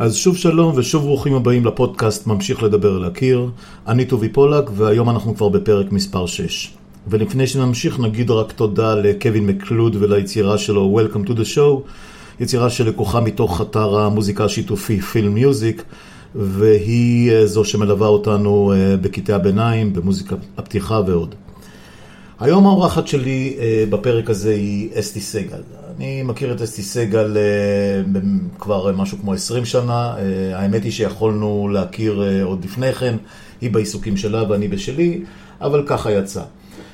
אז שוב שלום ושוב ברוכים הבאים לפודקאסט ממשיך לדבר להכיר. אני טובי פולק והיום אנחנו כבר בפרק מספר 6. ולפני שנמשיך נגיד רק תודה לקווין מקלוד וליצירה שלו Welcome to the Show, יצירה שלקוחה מתוך אתר המוזיקה השיתופי פילם מיוזיק, והיא זו שמלווה אותנו בקטעי הביניים, במוזיקה הפתיחה ועוד. היום האורחת שלי בפרק הזה היא אסתי סגל. אני מכיר את אסתי סגל כבר משהו כמו 20 שנה. האמת היא שיכולנו להכיר עוד לפני כן, היא בעיסוקים שלה ואני בשלי, אבל ככה יצא.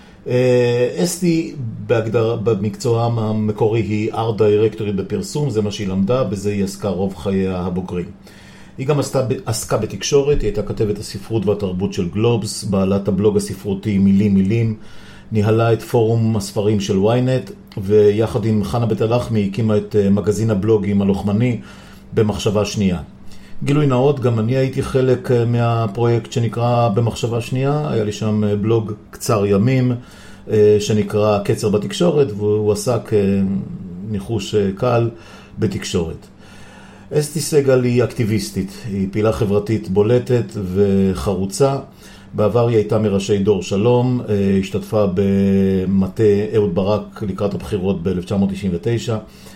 אסתי במקצוע המקורי היא ארט דירקטורית בפרסום, זה מה שהיא למדה, בזה היא עסקה רוב חייה הבוגרים. היא גם עסקה בתקשורת, היא הייתה כתבת הספרות והתרבות של גלובס, בעלת הבלוג הספרותי מילים מילים, ניהלה את פורום הספרים של ynet, ויחד עם חנה בית הלחמי הקימה את מגזין הבלוגים הלוחמני במחשבה שנייה. גילוי נאות, גם אני הייתי חלק מהפרויקט שנקרא במחשבה שנייה, היה לי שם בלוג קצר ימים שנקרא קצר בתקשורת, והוא עסק ניחוש קל בתקשורת. אסתי סגל היא אקטיביסטית, היא פעילה חברתית בולטת וחרוצה. בעבר היא הייתה מראשי דור שלום, השתתפה במטה אהוד ברק לקראת הבחירות ב-1999,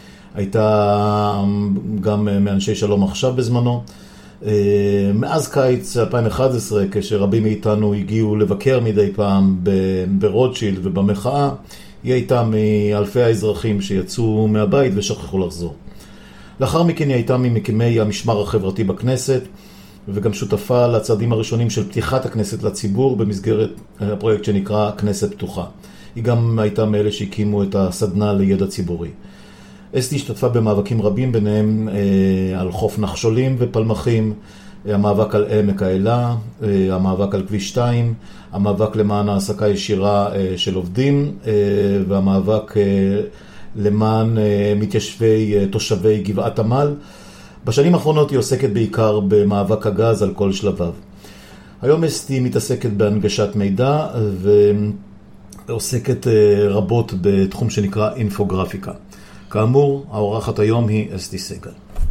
הייתה גם מאנשי שלום עכשיו בזמנו. מאז קיץ 2011, כשרבים מאיתנו הגיעו לבקר מדי פעם ברוטשילד ובמחאה, היא הייתה מאלפי האזרחים שיצאו מהבית ושכחו לחזור. לאחר מכן היא הייתה ממקימי המשמר החברתי בכנסת, וגם שותפה לצעדים הראשונים של פתיחת הכנסת לציבור במסגרת הפרויקט שנקרא כנסת פתוחה. היא גם הייתה מאלה שהקימו את הסדנה לידע ציבורי. אסתי השתתפה במאבקים רבים, ביניהם על חוף נחשולים ופלמחים, המאבק על עמק האלה, המאבק על כביש 2, המאבק למען העסקה ישירה של עובדים, והמאבק למען תושבי גבעת עמל. בשנים האחרונות היא עוסקת בעיקר במאבק הגז על כל שלביו. היום אסתי מתעסקת בהנגשת מידע ועוסקת רבות בתחום שנקרא אינפוגרפיקה. כאמור, האורחת היום היא אסתי סגל.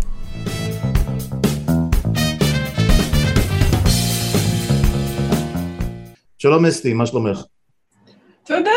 שלום אסתי, מה שלומך? תודה.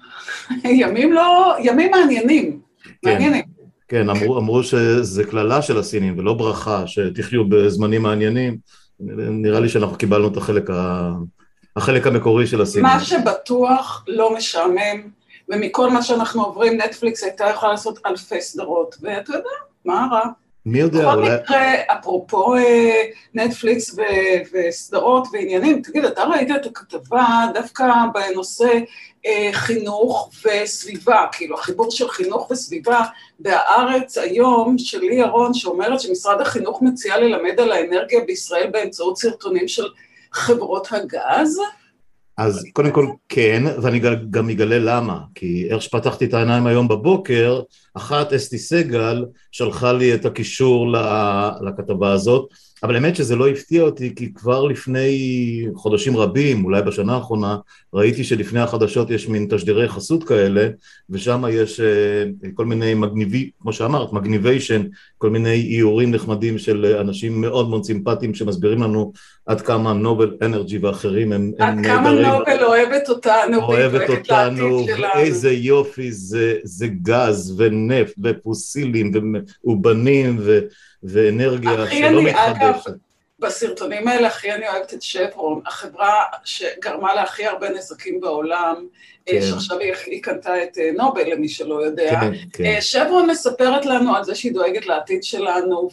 ימים מעניינים. מעניינים. כן, אמרו שזה כללה של הסינים ולא ברכה, שתחיו בזמנים מעניינים. נראה לי שאנחנו קיבלנו את החלק המקורי של הסינים. מה שבטוח לא משעמם, ומכל מה שאנחנו עוברים, נטפליקס הייתה יכולה לעשות אלפי סדרות, ואתה יודע, מה רע? מי יודע? בכל מקרה, אפרופו נטפליקס וסדרות ועניינים, תגיד, אתה ראית את הכתבה דווקא בנושא חינוך וסביבה, כאילו החיבור של חינוך וסביבה בהארץ היום שלי ירון, שאומרת שמשרד החינוך מציע ללמד על האנרגיה בישראל באמצעות סרטונים של חברות הגז? אז קודם כל כן, ואני גם אגלה למה, כי איך שפתחתי את העיניים היום בבוקר, אחת אסתי סגל שלחה לי את הקישור לכתבה הזאת, אבל האמת שזה לא הפתיע אותי, כי כבר לפני חודשים רבים, אולי בשנה האחרונה, ראיתי שלפני החדשות יש מין תשדירי חסות כאלה, ושם יש כל מיני כמו שאמרת, מגניביישן, כל מיני איורים נחמדים של אנשים מאוד מאוד סימפטיים, שמסבירים לנו עד כמה נובל אנרגי ואחרים הם נהדרים. עד כמה נובל אוהבת אותנו, אוהבת אותנו, ואיזה יופי זה גז ונפט ופוסילים ואובנים ואנרגיה שלא מתחדשת. בסרטונים האלה הכי אני אוהבת את שברון, החברה שגרמה להכי הרבה נזקים בעולם, שעכשיו היא קנתה את נובל למי שלא יודע. שברון מספרת לנו על זה שהיא דואגת לעתיד שלנו,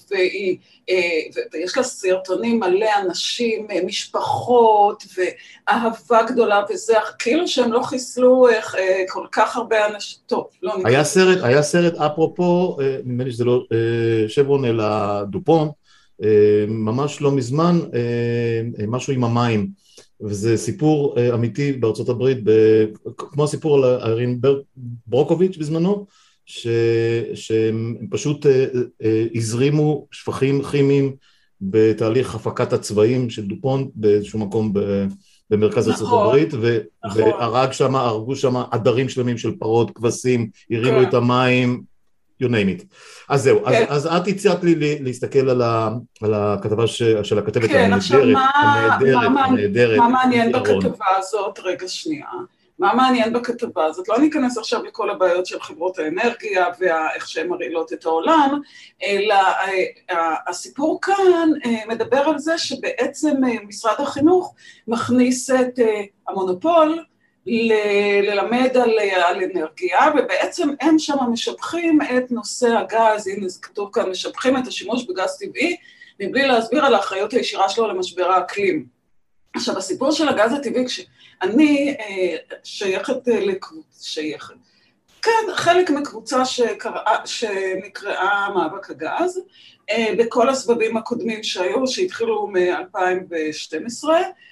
ויש לה סרטונים מלא אנשים, משפחות ואהבה גדולה, וזה כאילו שהם לא חיסלו כל כך הרבה אנשים. טוב, לא נקרא. היה סרט אפרופו, נדמה לי שזה לא שברון אלא דופון, ממש לא מזמן, משהו עם המים, וזה סיפור אמיתי בארצות הברית, כמו הסיפור על ארין ברוקוביץ' בזמנו, שהם פשוט הזרימו שפכים כימיים בתהליך הפקת הצבעים של דופון באיזשהו מקום במרכז ארצות הברית, והרגו שם עדרים שלמים של פרות, כבשים, הרימו את המים, you name it. אז זהו, אז את הצעת לי להסתכל על הכתבה של הכתבת הנהדרת. מה מעניין בכתבה הזאת? רגע שנייה. מה מעניין בכתבה הזאת? לא ניכנס עכשיו לכל הבעיות של חברות האנרגיה ואיך שהן מרעילות את העולם, אלא הסיפור כאן מדבר על זה שבעצם משרד החינוך מכניס את המונופול ללמד על אנרגיה, ובעצם הם שם משבחים את נושא הגז, הנה זה כתוב כאן, משבחים את השימוש בגז טבעי, מבלי להסביר על האחריות הישירה שלו למשבר האקלים. עכשיו, הסיפור של הגז הטבעי, כשאני שייכת, כן, חלק מקבוצה שנקראה מאבק הגז, בכל הסבבים הקודמים שהיו, שהתחילו מ-2012,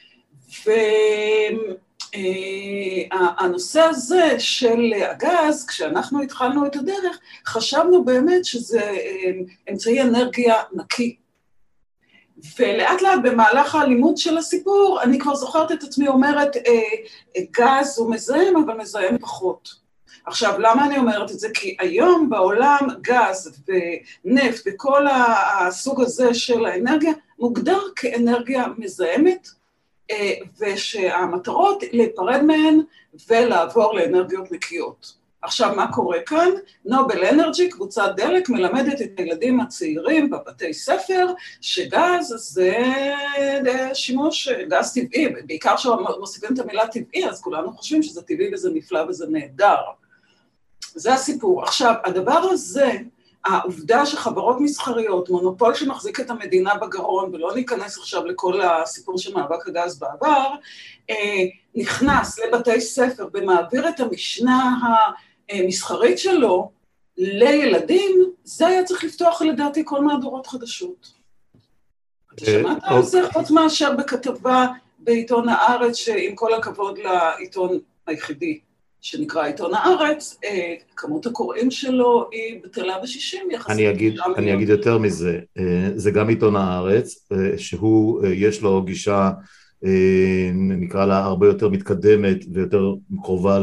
והנושא הזה של הגז, כשאנחנו התחלנו את הדרך, חשבנו באמת שזה אמצעי אנרגיה נקי. ולאט לאט במהלך הלימוד של הסיפור, אני כבר זוכרת את עצמי אומרת, גז הוא מזהם, אבל מזהם פחות. עכשיו, למה אני אומרת את זה? כי היום בעולם גז ונפט וכל הסוג הזה של האנרגיה, מוגדר כאנרגיה מזהמת, ושהמטרות להיפרד מהן ולעבור לאנרגיות נקיות. עכשיו, מה קורה כאן? נובל אנרג'י, קבוצת דלק, מלמדת את הילדים הצעירים בבתי ספר, שגז זה שימוש, גז טבעי, בעיקר שמוסיפים את המילה טבעי, אז כולנו חושבים שזה טבעי וזה נפלא וזה נהדר. זה הסיפור. עכשיו, הדבר הזה, העובדה שחברות מסחריות, מונופול שמחזיק את המדינה בגרון, ולא ניכנס עכשיו לכל הסיפור של מאבק הגז בעבר, נכנס לבתי ספר ומעביר את המשנה המסחרית שלו לילדים, זה היה צריך לפתוח לדעתי כל מהדורות חדשות. אתה שמעת על זה? חוץ מאשר בכתבה בעיתון הארץ, שעם כל הכבוד לעיתון היחידי, שנקרא עיתון הארץ, כמות הקוראים שלו היא בטלה ב-60 יחסית. אני אגיד יותר מזה, זה גם עיתון הארץ, שהוא, יש לו גישה, נקרא לה הרבה יותר מתקדמת ויותר קרובה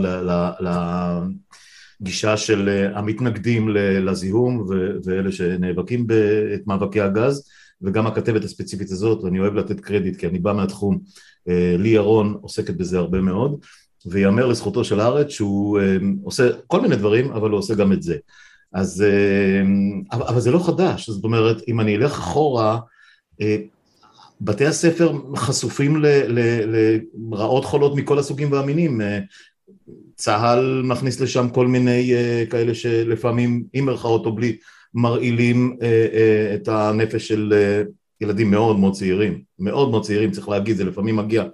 לגישה של המתנגדים לזיהום ואלה שנאבקים את מאבקי הגז, וגם הכתבת הספציפית הזאת, ואני אוהב לתת קרדיט כי אני בא מהתחום, לי ירון עוסקת בזה הרבה מאוד, ויאמר לזכותו של הארץ שהוא עושה כל מיני דברים, אבל הוא עושה גם את זה. אז, אבל זה לא חדש, זאת אומרת, אם אני אלך אחורה, בתי הספר חשופים לרעות חולות מכל הסוגים והמינים, צהל מכניס לשם כל מיני כאלה שלפעמים, עם מרכאות או בלי, מרעילים את הנפש של ילדים מאוד מאוד צעירים, מאוד מאוד צעירים, צריך להגיד, זה לפעמים מגיע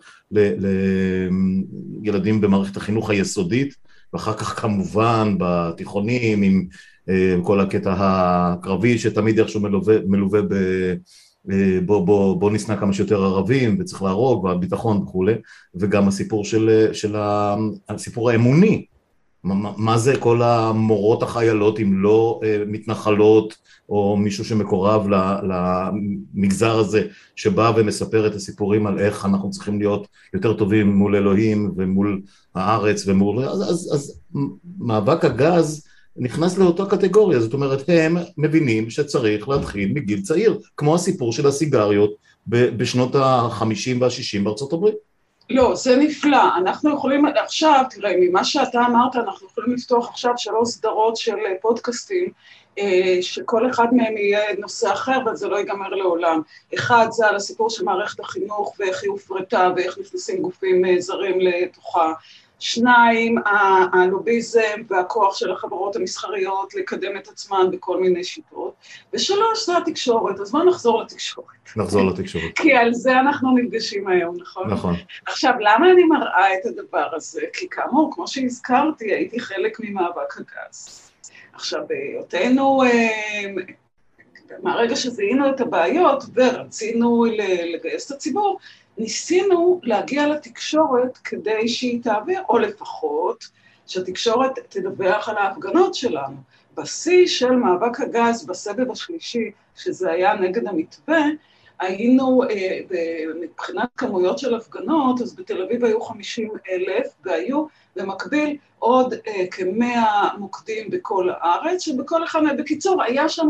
לילדים במערכת החינוך היסודית, ואחר כך כמובן בתיכונים, עם כל הקטע הקרבי, שתמיד איכשהו מלווה בוא נשנא כמה שיותר ערבים, וצריך להרוג, והביטחון וכו', וגם הסיפור הסיפור האמוני, מה זה כל המורות החיילות אם לא מתנחלות או מישהו שמקורב למגזר הזה שבא ומספר את הסיפורים על איך אנחנו צריכים להיות יותר טובים מול אלוהים ומול הארץ ומול... אז מאבק הגז נכנס לאותה קטגוריה, זאת אומרת הם מבינים שצריך להתחיל מגיל צעיר, כמו הסיפור של הסיגריות בשנות ה-50 וה-60 בארצות הברית. לא, זה נפלא. אנחנו יכולים עכשיו, תראה, ממה שאתה אמרת, אנחנו יכולים לפתוח עכשיו 3 סדרות של פודקאסטים, שכל אחד מהם יהיה נושא אחר, אבל זה לא ייגמר לעולם. אחד זה על הסיפור של מערכת החינוך, ואיך היא הופרטה, ואיך נכנסים גופים זרים לתוכה. 2, הלוביזם והכוח של החברות המסחריות לקדם את עצמן בכל מיני שיטות. ו3, זה התקשורת. אז בואו נחזור לתקשורת. נחזור לתקשורת. כי על זה אנחנו נפגשים היום, נכון? נכון. עכשיו, למה אני מראה את הדבר הזה? כי כאמור, כמו שהזכרתי, הייתי חלק ממאבק הגז. עכשיו, בהיותנו, מהרגע שזיהינו את הבעיות ורצינו לגייס את הציבור, ניסינו להגיע לתקשורת כדי שהיא תעביר, או לפחות שהתקשורת תדווח על ההפגנות שלנו. בשיא של מאבק הגז בסבב השלישי, שזה היה נגד המתווה, היינו, מבחינת כמויות של הפגנות, אז בתל אביב היו 50,000, והיו במקביל עוד כ100 מוקדים בכל הארץ, שבכל אחד, בקיצור, היה שם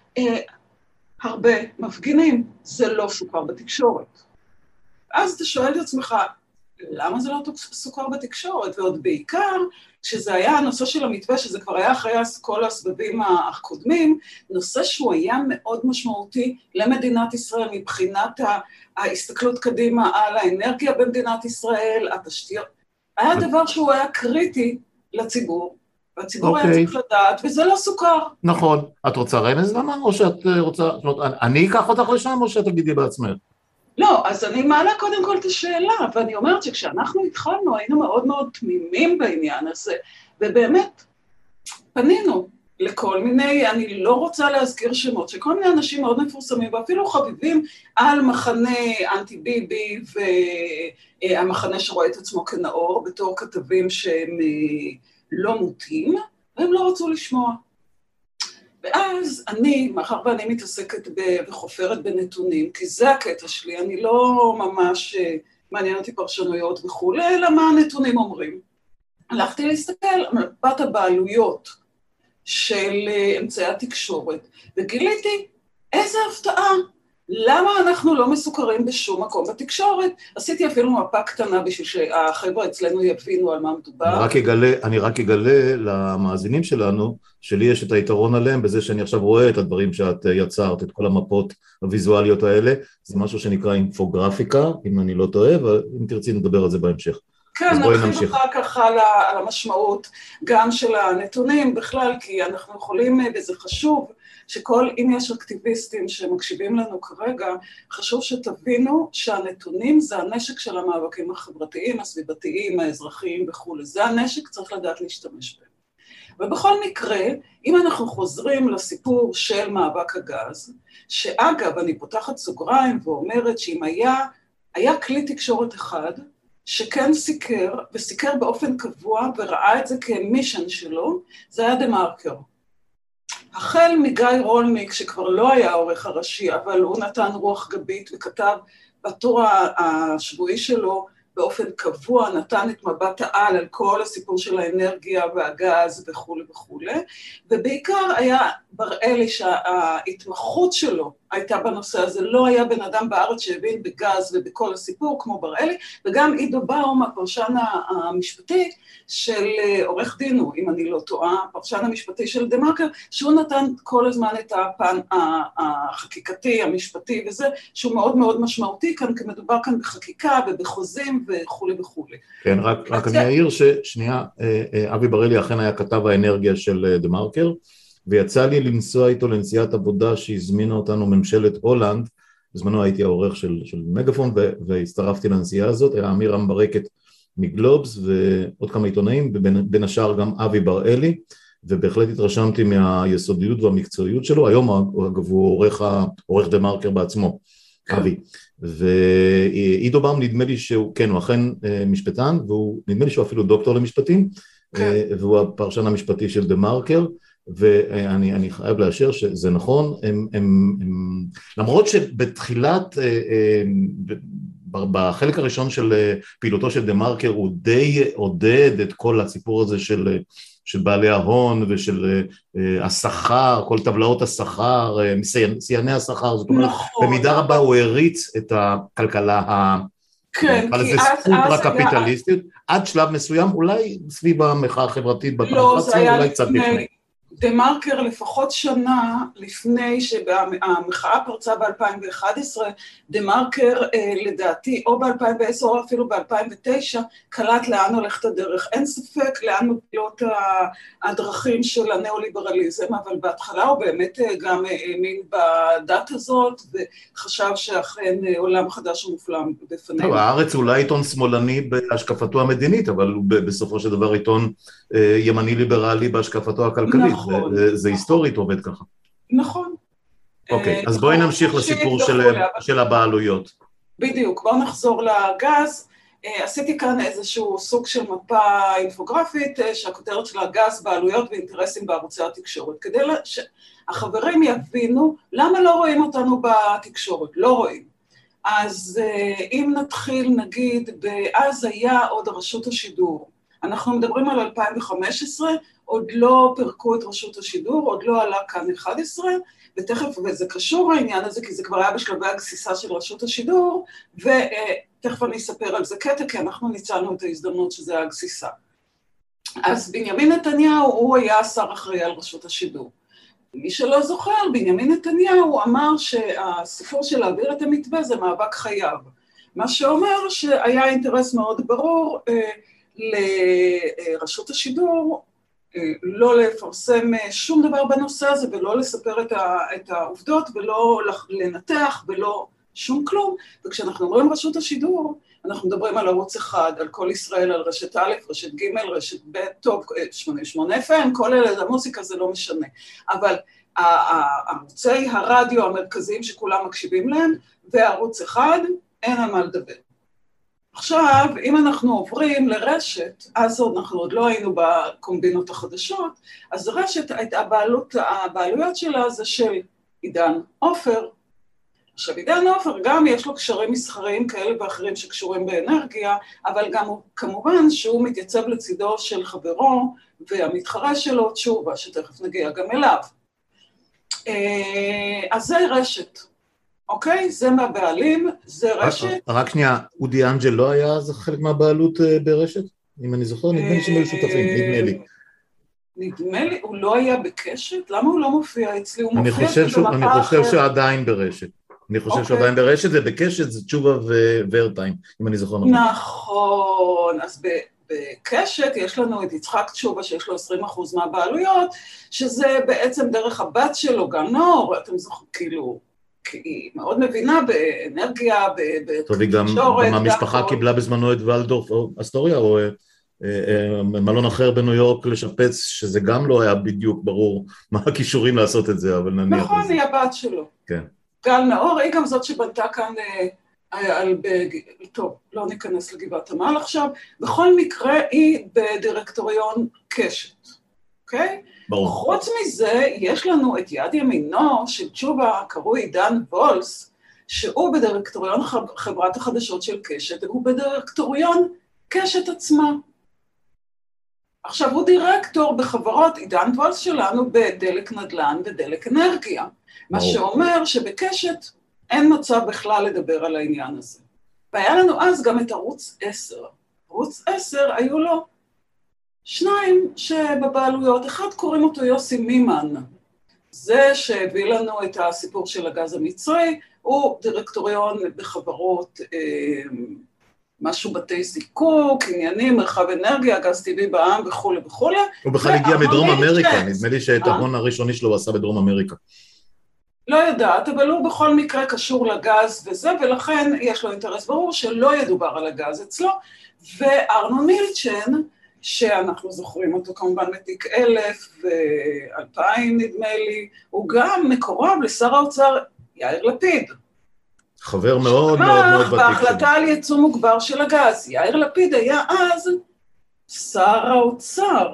הרבה מפגינים, זה לא סוכר בתקשורת. אז אתה שואל את עצמך, למה זה לא סוכר בתקשורת? ועוד בעיקר, שזה היה הנושא של המתווה, שזה כבר היה אחרי כל הסבבים הקודמים, נושא שהוא היה מאוד משמעותי למדינת ישראל, מבחינת ההסתכלות קדימה על האנרגיה במדינת ישראל, התשתיות. היה דבר שהוא היה קריטי לציבור, והציבור היה צריך לדעת, וזה לא סוכר. נכון. את רוצה רמז למה? או שאת רוצה, אני אקח אותך לשם, או שאת תגידי בעצמך? לא, אז אני מעלה קודם כל את השאלה, ואני אומרת שכשאנחנו התחלנו, היינו מאוד מאוד תמימים בעניין הזה, ובאמת פנינו לכל מיני, אני לא רוצה להזכיר שמות, שכל מיני אנשים מאוד מפורסמים, ואפילו חביבים על מחנה אנטי ביבי, והמחנה שרואה את עצמו כנאור, בתור כתבים שהם לא מוטים, והם לא רצו לשמוע. ואז אני, מאחר ואני מתעסקת וחופרת בנתונים, כי זה הקטע שלי, אני לא ממש מעניין אותי פרשנויות וכו', אלא מה הנתונים אומרים. הלכתי להסתכל על מפת הבעלויות של אמצעי התקשורת, וגיליתי איזה הפתעה, למה אנחנו לא מסוכרים בשום מקום בתקשורת? עשיתי אפילו מפה קטנה בשביל שהחבר'ה אצלנו יבינו על מה מדובר. אני רק אגלה למאזינים שלנו, שלי יש את היתרון עליהם, בזה שאני עכשיו רואה את הדברים שאת יצרת, את כל המפות הוויזואליות האלה, זה משהו שנקרא אינפוגרפיקה, אם אני לא טועה, ואם תרצי נדבר על זה בהמשך. כן, נרחיב אחר כך על המשמעות גם של הנתונים בכלל, כי אנחנו יכולים, וזה חשוב, אם יש אקטיביסטים שמקשיבים לנו כרגע, חשוב שתבינו שהנתונים זה הנשק של המאבקים החברתיים, הסביבתיים, האזרחיים וכו'. זה הנשק, צריך לדעת להשתמש בהם. ובכל מקרה, אם אנחנו חוזרים לסיפור של מאבק הגז, שאגב, אני פותחת סוגריים ואומרת שאם היה כלי תקשורת אחד, שכן סיקר, וסיקר באופן קבוע, וראה את זה כמישן שלו, זה היה דה-מרקר. החל מגיא רולניק, שכבר לא היה העורך הראשי, אבל הוא נתן רוח גבית וכתב בטור השבועי שלו, באופן קבוע, נתן את מבט העל על כל הסיפור של האנרגיה והגז וכו' וכו'. ובעיקר היה בראלי שההתמחות שלו הייתה בנושא הזה, לא היה בן אדם בארץ שהבין בגז ובכל הסיפור כמו בראלי, וגם עידו באום, הפרשן המשפטי של עורך דין, אם אני לא טועה, הפרשן המשפטי של דה-מרקר, שהוא נתן כל הזמן את הפן החקיקתי, המשפטי וזה, שהוא מאוד מאוד משמעותי כאן, כי מדובר כאן בחקיקה ובחוזים וכו' וכו'. כן, רק אני אעיר ששנייה, אבי בראלי אכן היה כתב האנרגיה של דה-מרקר, ויצא לי לנסוע איתו לנסיעת עבודה שהזמינה אותנו ממשלת הולנד, בזמנו הייתי העורך של מגפון, והצטרפתי לנסיעה הזאת, היה אמיר אמברקת מגלובס, ועוד כמה עיתונאים, ובין השאר גם אבי בראלי, ובהחלט התרשמתי מהיסודיות והמקצועיות שלו, היום אגב הוא עורך דה-מרקר בעצמו, אבי, ועידו באום נדמה לי שהוא, כן, הוא אכן משפטן, ונדמה לי שהוא אפילו דוקטור למשפטים, והוא הפרשן המשפטי של דה-מרקר, ואני חייב לאשר שזה נכון, למרות שבתחילת, בחלק הראשון של פעילותו של דה-מרקר, הוא די עודד את כל הסיפור הזה של בעלי ההון ושל השכר, כל טבלאות השכר, סייני השכר, זאת אומרת, במידה רבה הוא הריץ את הכלכלה הקפיטליסטית, עד שלב מסוים, אולי סביב המחאה החברתית, לא, זה היה לפני. דה-מרקר לפחות שנה לפני שהמחאה פרצה ב-2011, דה-מרקר לדעתי או ב-2010 או אפילו ב-2009 קלט לאן הולכת הדרך. אין ספק לאן מובילות הדרכים של הנאו-ליברליזם, אבל בהתחלה הוא באמת גם האמין בדת הזאת וחשב שאכן עולם חדש ומופלא בפנינו. הארץ אולי עיתון שמאלני בהשקפתו המדינית, אבל הוא בסופו של דבר עיתון ימני ליברלי בהשקפתו הכלכלית. זה היסטורית עובד ככה. נכון. אוקיי, אז בואי נמשיך לסיפור של הבעלויות. בדיוק, בואו נחזור לגז, עשיתי כאן איזשהו סוג של מפה אינפוגרפית, שהכותרת שלה גז, בעלויות ואינטרסים בערוצי התקשורת, כדי שהחברים יבינו למה לא רואים אותנו בתקשורת, לא רואים. אז אם נתחיל, נגיד, אז היה עוד רשות השידור, אנחנו מדברים על 2015, עוד לא פרקו את רשות השידור, עוד לא עלה כאן 11, ותכף, וזה קשור העניין הזה, כי זה כבר היה בשלבי הגסיסה של רשות השידור, ותכף אני אספר על זה קטע, כי אנחנו ניצלנו את ההזדמנות שזה היה הגסיסה. אז בנימין נתניהו, הוא היה השר אחראי על רשות השידור. מי שלא זוכר, בנימין נתניהו אמר שהסיפור של להעביר את המתווה זה מאבק חייו. מה שאומר שהיה אינטרס מאוד ברור לרשות השידור, לא לפרסם שום דבר בנושא הזה, ולא לספר את העובדות, ולא לנתח, ולא שום כלום. וכשאנחנו אומרים רשות השידור, אנחנו מדברים על ערוץ אחד, על כל ישראל, על רשת א', רשת ג', רשת ב', טוב, 88 FM, כל אלה, המוזיקה זה לא משנה. אבל ערוצי הרדיו המרכזיים שכולם מקשיבים להם, וערוץ אחד, אין על מה לדבר. עכשיו, אם אנחנו עוברים לרשת, אז אנחנו עוד לא היינו בקומבינות החדשות, אז רשת, הבעלויות שלה זה של עידן עופר. עכשיו, עידן עופר גם יש לו קשרים מסחריים כאלה ואחרים שקשורים באנרגיה, אבל גם כמובן שהוא מתייצב לצידו של חברו, והמתחרה שלו תשובה, שתכף נגיע גם אליו. אז זה רשת. אוקיי? זה מהבעלים, זה רשת. רק שנייה, אודי אנג'ל לא היה אז חלק מהבעלות ברשת? אם אני זוכר, נדמה לי שהם היו שותפים, נדמה לי. נדמה לי, הוא לא היה בקשת? למה הוא לא מופיע אצלי? הוא מופיע אני חושב שעדיין ברשת. אני חושב שעדיין ברשת, ובקשת זה תשובה וארטיים, אם אני זוכר נכון. נכון, אז בקשת יש לנו את יצחק תשובה שיש לו 20% מהבעלויות, שזה בעצם דרך הבת שלו, גם נור, אתם זוכרים, כאילו, כי היא מאוד מבינה באנרגיה, טוב, היא גם המשפחה קיבלה בזמנו את ולדורף אסטוריה, או מלון אחר בניו יורק לשפץ, שזה גם לא היה בדיוק ברור מה הכישורים לעשות את זה, אבל נניח... נכון, היא הבת שלו. כן. גל נאור, היא גם זאת שבנתה כאן טוב, לא ניכנס לגבעת עמל עכשיו, בכל מקרה היא בדירקטוריון קשת, אוקיי? ברור. חוץ מזה, יש לנו את יד ימינו של תשובה, קרוי דן וולס, שהוא בדירקטוריון חברת החדשות של קשת, והוא בדירקטוריון קשת עצמה. עכשיו, הוא דירקטור בחברות עידן וולס שלנו בדלק נדל"ן ודלק אנרגיה, מה שאומר שבקשת אין מצב בכלל לדבר על העניין הזה. והיה לנו אז גם את ערוץ 10. ערוץ 10 היו לו שניים שבבעלויות, אחד קוראים אותו יוסי מימן, זה שהביא לנו את הסיפור של הגז המצרי, הוא דירקטוריון בחברות, משהו בתי זיקוק, עניינים, מרחב אנרגיה, גז טבעי בעם וכו' וכו'. הוא בכלל הגיע מדרום אמריקה, נדמה לי שאת ההון הראשוני שלו הוא עשה בדרום אמריקה. לא יודעת, אבל הוא בכל מקרה קשור לגז וזה, ולכן יש לו אינטרס ברור שלא ידובר על הגז אצלו, וארנו מילצ'ן, שאנחנו זוכרים אותו כמובן מתיק 1000 ו-2000 נדמה לי, הוא גם מקורב לשר האוצר יאיר לפיד. חבר מאוד מאוד מאוד ותיק. בהחלטה על ייצוא מוגבר של הגז. יאיר לפיד היה אז שר האוצר.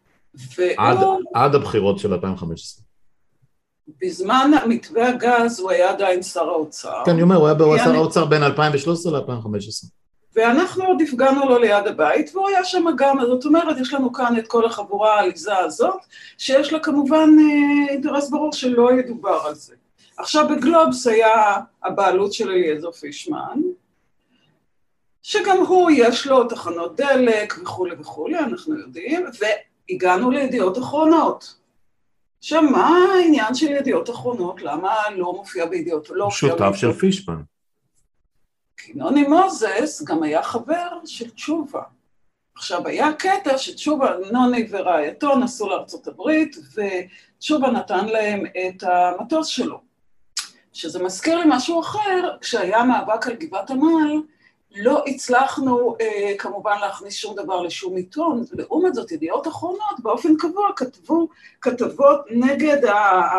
עד הבחירות של 2015. בזמן מתווה הגז הוא היה עדיין שר האוצר. כן, אני אומר, הוא היה שר האוצר בין 2013 ל-2015. ואנחנו עוד הפגענו לו ליד הבית, והוא היה שם גם, זאת אומרת, יש לנו כאן את כל החבורה העליזה הזאת, שיש לה כמובן אינטרס ברור שלא ידובר על זה. עכשיו בגלובס היה הבעלות של אליעזר פישמן, שגם הוא יש לו תחנות דלק וכו' וכו', אנחנו יודעים, והגענו לידיעות אחרונות. עכשיו, מה העניין של ידיעות אחרונות? למה לא מופיע בידיעות? שותף של פישמן. כי נוני מוזס גם היה חבר של תשובה. עכשיו, היה קטע שתשובה, נוני ורעייתו נסעו לארצות הברית, ותשובה נתן להם את המטוס שלו. שזה מזכיר לי משהו אחר, כשהיה מאבק על גבעת עמל, לא הצלחנו כמובן להכניס שום דבר לשום עיתון, ולעומת זאת ידיעות אחרונות באופן קבוע כתבו כתבות נגד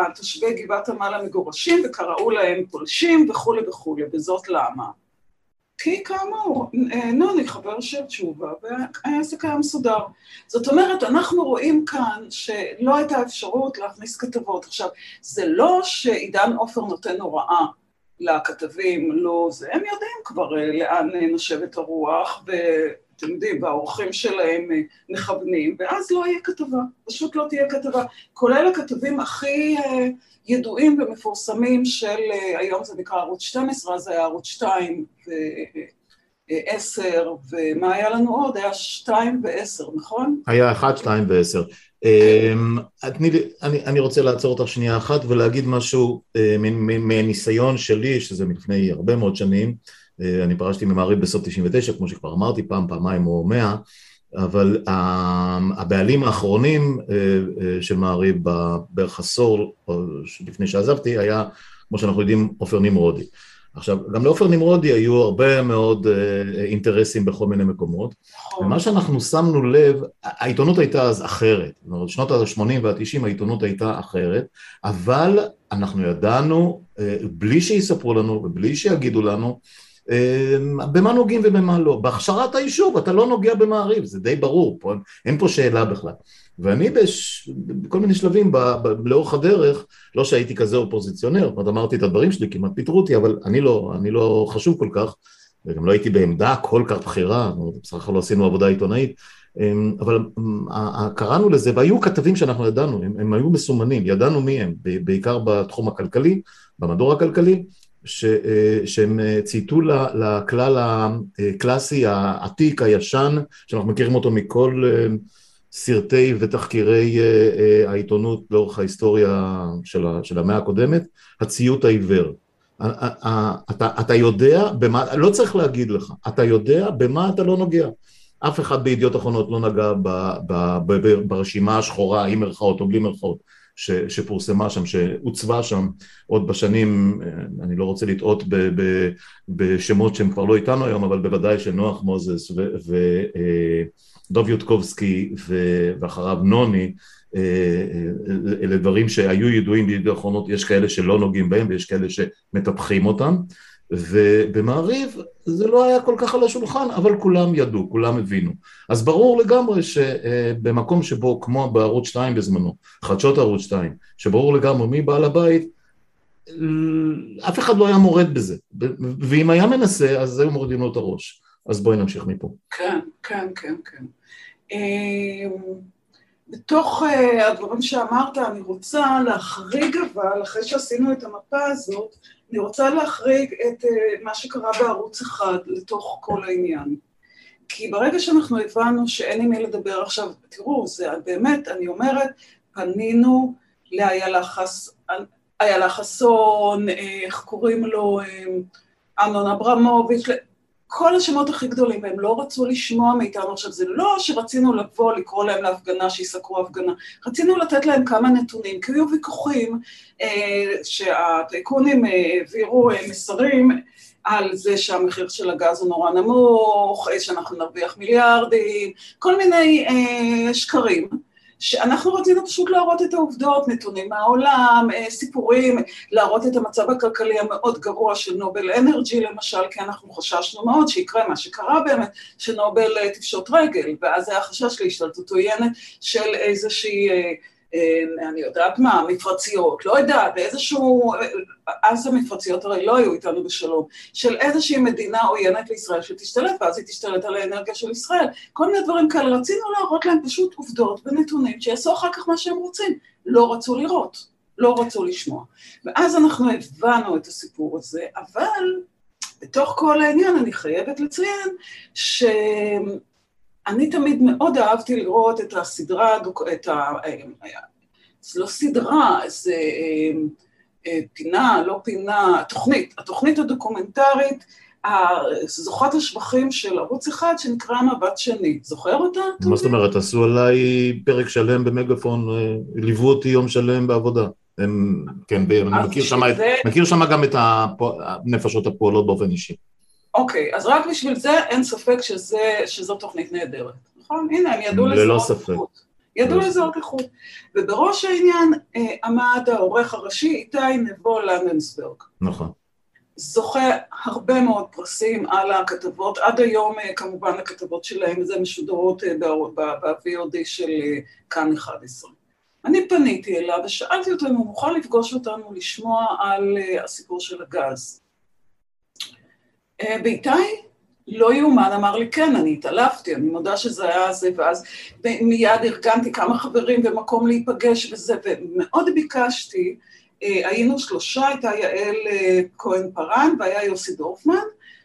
תושבי גבעת עמל המגורשים, וקראו להם פולשים וכו' וכו', וזאת למה? כי כאמור, נוני חבר של תשובה, והעסק היה מסודר. זאת אומרת, אנחנו רואים כאן שלא הייתה אפשרות להכניס כתבות. עכשיו, זה לא שעידן עופר נותן הוראה לכתבים, לא זה, הם יודעים כבר לאן נושבת הרוח, ואתם יודעים, והאורחים שלהם מכוונים, ואז לא יהיה כתבה, פשוט לא תהיה כתבה. כולל הכתבים הכי ידועים ומפורסמים של, היום זה נקרא ערוץ 12, אז זה היה ערוץ 2 ו10, ומה היה לנו עוד? היה 2 ו10, נכון? היה 1, 2 ו10. אני רוצה לעצור אותך שנייה אחת ולהגיד משהו מניסיון שלי, שזה מלפני הרבה מאוד שנים. אני פרשתי ממעריב בסוף 99, כמו שכבר אמרתי, פעמיים או 100, אבל הבעלים האחרונים של מעריב בערך עשור לפני שעזבתי היה, כמו שאנחנו יודעים, עופר נמרודי. עכשיו, גם לעופר נמרודי היו הרבה מאוד אינטרסים בכל מיני מקומות, ומה שאנחנו שמנו לב, העיתונות הייתה אז אחרת, זאת אומרת, שנות ה-80 וה-90 העיתונות הייתה אחרת, אבל אנחנו ידענו, בלי שיספרו לנו ובלי שיגידו לנו, במה נוגעים ובמה לא. בהכשרת היישוב אתה לא נוגע במעריב, זה די ברור, אין פה שאלה בכלל. ואני בכל מיני שלבים לאורך הדרך, לא שהייתי כזה אופוזיציונר, אמרתי את הדברים שלי, כמעט פיטרו אותי, אבל אני לא חשוב כל כך, וגם לא הייתי בעמדה כל כך בחירה, בסך הכל לא עשינו עבודה עיתונאית, אבל קראנו לזה, והיו כתבים שאנחנו ידענו, הם היו מסומנים, ידענו מי הם, בעיקר בתחום הכלכלי, במדור הכלכלי, שהם צייתו לכלל הקלאסי, העתיק, הישן, שאנחנו מכירים אותו מכל סרטי ותחקירי העיתונות לאורך ההיסטוריה של המאה הקודמת, הציות העיוור. אתה יודע במה, לא צריך להגיד לך, אתה יודע במה אתה לא נוגע. אף אחד בידיעות אחרונות לא נגע ברשימה השחורה, עם מרכאות או בלי מרכאות, שפורסמה שם, שהוצבה שם עוד בשנים, אני לא רוצה לטעות בשמות שהם כבר לא איתנו היום, אבל בוודאי שנוח מוזס ודוב יודקובסקי ואחריו נוני, אלה דברים שהיו ידועים בידיעות אחרונות, יש כאלה שלא נוגעים בהם ויש כאלה שמטפחים אותם, ובמעריב זה לא היה כל כך על השולחן, אבל כולם ידעו, כולם הבינו. אז ברור לגמרי שבמקום שבו, כמו בערוץ 2 בזמנו, חדשות ערוץ 2, שברור לגמרי מי בעל הבית, אף אחד לא היה מורד בזה, ואם היה מנסה, אז היו מורדים לו את הראש. אז בואי נמשיך מפה. כן, כן, כן, כן. בתוך הדברים שאמרת, אני רוצה להחריג אבל, אחרי שעשינו את המפה הזאת, אני רוצה להחריג את מה שקרה בערוץ אחד לתוך כל העניין. כי ברגע שאנחנו הבנו שאין עם מי לדבר עכשיו, תראו, זה באמת, אני אומרת, פנינו לאיילה חסון, איך קוראים לו, אמנון אברמוביץ', כל השמות הכי גדולים, והם לא רצו לשמוע מאיתנו. עכשיו, זה לא שרצינו לבוא, לקרוא להם להפגנה, שיסקרו הפגנה, רצינו לתת להם כמה נתונים, כי היו ויכוחים שהטייקונים העבירו מסרים על זה שהמחיר של הגז הוא נורא נמוך, שאנחנו נרוויח מיליארדים, כל מיני שקרים, שאנחנו רצינו פשוט להראות את העובדות, נתונים מהעולם, סיפורים, להראות את המצב הכלכלי המאוד גרוע של נובל אנרג'י למשל, כי אנחנו חששנו מאוד שיקרה מה שקרה באמת, שנובל תפשוט רגל, ואז היה חשש להשתלטות עוינת של איזושהי, אני יודעת מה, מפרציות, לא יודעת, איזשהו, אז המפרציות הרי לא היו איתנו בשלום, של איזושהי מדינה עוינת לישראל שתשתלט, ואז היא תשתלט על האנרגיה של ישראל. כל מיני דברים כאלה, רצינו להראות להם פשוט עובדות ונתונים, שיעשו אחר כך מה שהם רוצים. לא רצו לראות, לא רצו לשמוע. ואז אנחנו הבנו את הסיפור הזה, אבל בתוך כל העניין אני חייבת לציין אני תמיד מאוד אהבתי לראות את הסדרה, זה לא סדרה, זה פינה, לא פינה, התוכנית הדוקומנטרית, זוכת השבחים של ערוץ אחד שנקרא מבט שני. זוכר אותה? מה זאת אומרת? עשו עליי פרק שלם במגפון, ליוו אותי יום שלם בעבודה. כן, אני מכיר שם גם את הנפשות הפועלות באופן אישי. אוקיי, אז רק בשביל זה אין ספק שזו תוכנית נהדרת, נכון? הנה, הם ידעו לזהות איכות. ידעו לזהות איכות. ובראש העניין עמד העורך הראשי איתי נבו לנדנסברג. נכון. זוכה הרבה מאוד פרסים על הכתבות, עד היום כמובן הכתבות שלהם, וזה משודרות ב-VOD של כאן 11. אני פניתי אליו ושאלתי אותו אם הוא מוכן לפגוש אותנו לשמוע על הסיפור של הגז. באיתי לא יאומן, אמר לי כן, אני התעלפתי, אני מודה שזה היה זה, ואז מיד ארגנתי כמה חברים במקום להיפגש וזה, ומאוד ביקשתי, היינו 3, הייתה יעל כהן פרן והיה יוסי דורפמן,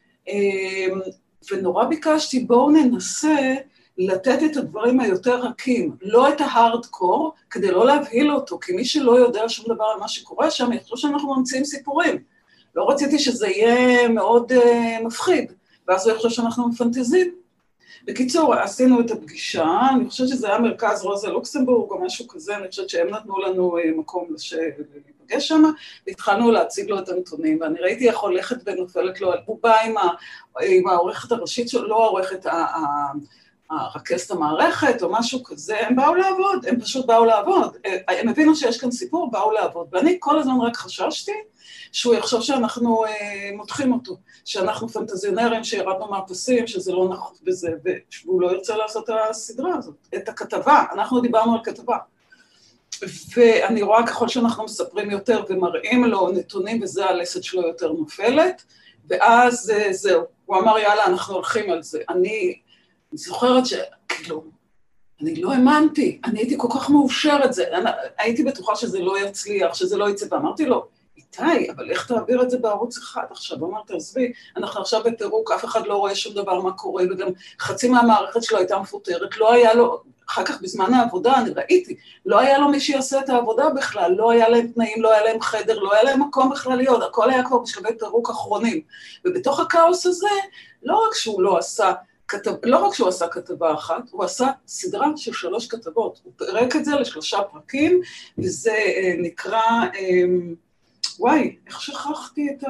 ונורא ביקשתי בואו ננסה לתת את הדברים היותר רכים, לא את ההארדקור, כדי לא להבהיל אותו, כי מי שלא יודע שום דבר על מה שקורה שם, יחשוב שאנחנו ממציאים סיפורים. לא רציתי שזה יהיה מאוד מפחיד, ואז הוא יחשוב שאנחנו מפנטזים. בקיצור, עשינו את הפגישה, אני חושבת שזה היה מרכז רוזה לוקסמבורג או משהו כזה, אני חושבת שהם נתנו לנו מקום להיפגש שם, והתחלנו להציג לו את הנתונים, ואני ראיתי איך הולכת ונופלת לו על בובה עם העורכת הראשית שלו, לא העורכת הרכזת המערכת או משהו כזה, הם באו לעבוד, הם פשוט באו לעבוד, הם הבינו שיש כאן סיפור, באו לעבוד, ואני כל הזמן רק חששתי שהוא יחשוב שאנחנו מותחים אותו, שאנחנו פנטזיונרים שירדנו מהפסים, שזה לא נכון בזה, והוא לא ירצה לעשות את הסדרה הזאת, את הכתבה, אנחנו דיברנו על כתבה. ואני רואה ככל שאנחנו מספרים יותר ומראים לו נתונים, וזה הלסת שלו יותר נופלת, ואז זהו, הוא אמר יאללה, אנחנו הולכים על זה. אני זוכרת שכאילו, אני לא האמנתי, אני הייתי כל כך מאושרת זה, הייתי בטוחה שזה לא יצליח, שזה לא יצא, ואמרתי לו, איתי, אבל איך תעביר את זה בערוץ אחד עכשיו? הוא אמר, תעזבי, אנחנו עכשיו בפירוק, אף אחד לא רואה שום דבר מה קורה, וגם חצי מהמערכת שלו הייתה מפוטרת, לא היה לו, אחר כך בזמן העבודה, אני ראיתי, לא היה לו מי שיעשה את העבודה בכלל, לא היה להם תנאים, לא היה להם חדר, לא היה להם מקום בכלל להיות, הכל היה כבר בשלבי פירוק אחרונים, ובתוך הכאוס הזה, לא רק שהוא עשה כתבה אחת, הוא עשה סדרה של 3 כתבות, הוא פרק את זה ל3 פרקים, וזה נקרא, וואי, איך שכחתי את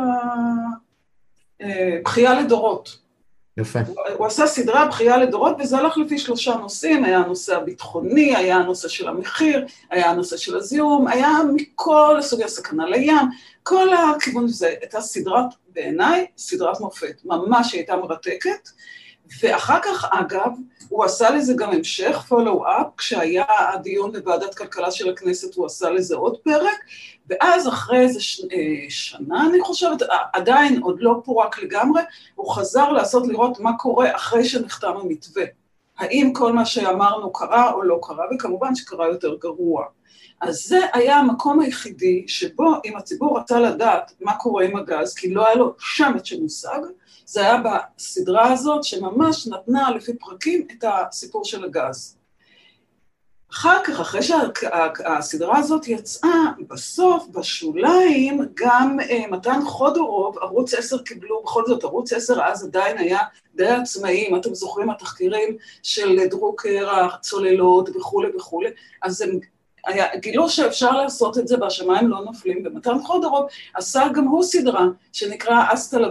בכייה לדורות. יפה. הוא עשה סדרה בכייה לדורות, וזה הלך לפי 3 נושאים, היה הנושא הביטחוני, היה הנושא של המחיר, היה הנושא של הזיהום, היה מכל סוגי הסכנה לים, כל הכיוון הזה, הייתה סדרת, בעיניי, סדרת מופת, ממש הייתה מרתקת, ואחר כך, אגב, הוא עשה לזה גם המשך, פולו-אפ, כשהיה הדיון בוועדת כלכלה של הכנסת, הוא עשה לזה עוד פרק, ואז אחרי איזה שנה, אני חושבת, עדיין עוד לא פורק לגמרי, הוא חזר לראות מה קורה אחרי שנחתם המתווה. האם כל מה שאמרנו קרה או לא קרה, וכמובן שקרה יותר גרוע. אז זה היה המקום היחידי שבו, אם הציבור רצה לדעת מה קורה עם הגז, כי לא היה לו שמץ של מושג, זה היה בסדרה הזאת שממש נתנה לפי פרקים את הסיפור של הגז. אחר כך, אחרי שהסדרה הזאת יצאה, בסוף, בשוליים, גם מתן חודורוב, ערוץ 10 קיבלו, בכל זאת, ערוץ 10 אז עדיין היה די עצמאי, אם אתם זוכרים התחקירים של דרוקר, הצוללות וכו' וכו', אז הם גילו שאפשר לעשות את זה והשמיים לא נופלים, ומתן חודורוב עשה גם הוא סדרה שנקרא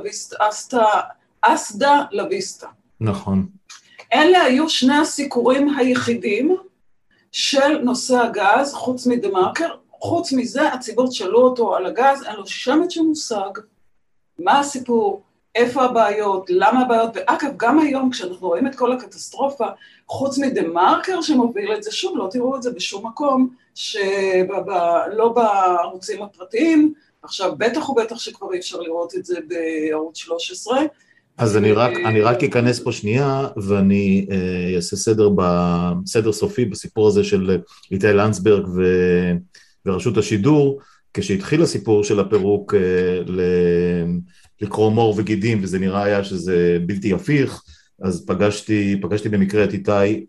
אסדה לויסטה. נכון. אלה היו 2 הסיקורים היחידים של נושא הגז, חוץ מדמרקר, חוץ מזה הציבור שאלו אותו על הגז, אין לו שמץ של מושג, מה הסיפור, איפה הבעיות, למה הבעיות, ואגב, גם היום כשאנחנו רואים את כל הקטסטרופה, חוץ מדמרקר שמוביל את זה, שוב, לא תראו את זה בשום מקום, לא בערוצים הפרטיים, עכשיו בטח ובטח שכבר אי אפשר לראות את זה בערוץ 13. אז אני רק אכנס פה שנייה, ואני אעשה סדר סופי בסיפור הזה של איתי לנדסברג ורשות השידור, כשהתחיל הסיפור של הפירוק לקרוא מור וגידים, וזה נראה היה שזה בלתי הפיך, אז פגשתי במקרה את איתי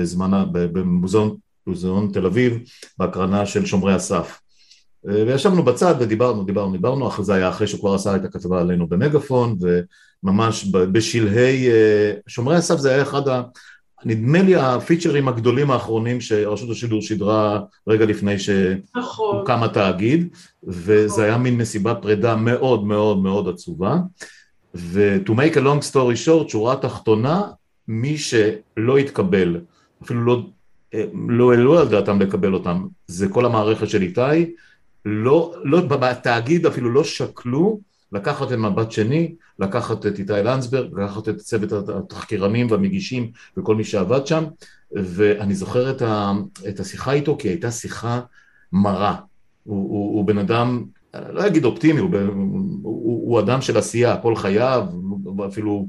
במוזיאון תל אביב, בהקרנה של שומרי הסף. וישבנו בצד ודיברנו, אחרי זה היה אחרי שהוא כבר עשה את הכתבה עלינו במגפון, וממש בשלהי, שומרי הסף זה היה אחד, נדמה לי הפיצ'רים הגדולים האחרונים שרשות השידור שידרה רגע לפני שהוקם התאגיד, וזה היה מין מסיבת פרידה מאוד מאוד מאוד עצובה, ו-to make a long story short, שורה תחתונה, מי שלא התקבל, אפילו לא העלו על דעתם לקבל אותם, זה כל המערכת של איתי, לא בתאגיד אפילו לא שקלו לקחת את מבט שני, לקחת את איתי לנדסברג, לקחת את צוות התחקירנים והמגישים וכל מי שעבד שם, ואני זוכר את השיחה איתו, כי הייתה שיחה מרה. הוא בן אדם, לא אגיד אופטימי, הוא אדם של עשייה, כל חייו, אפילו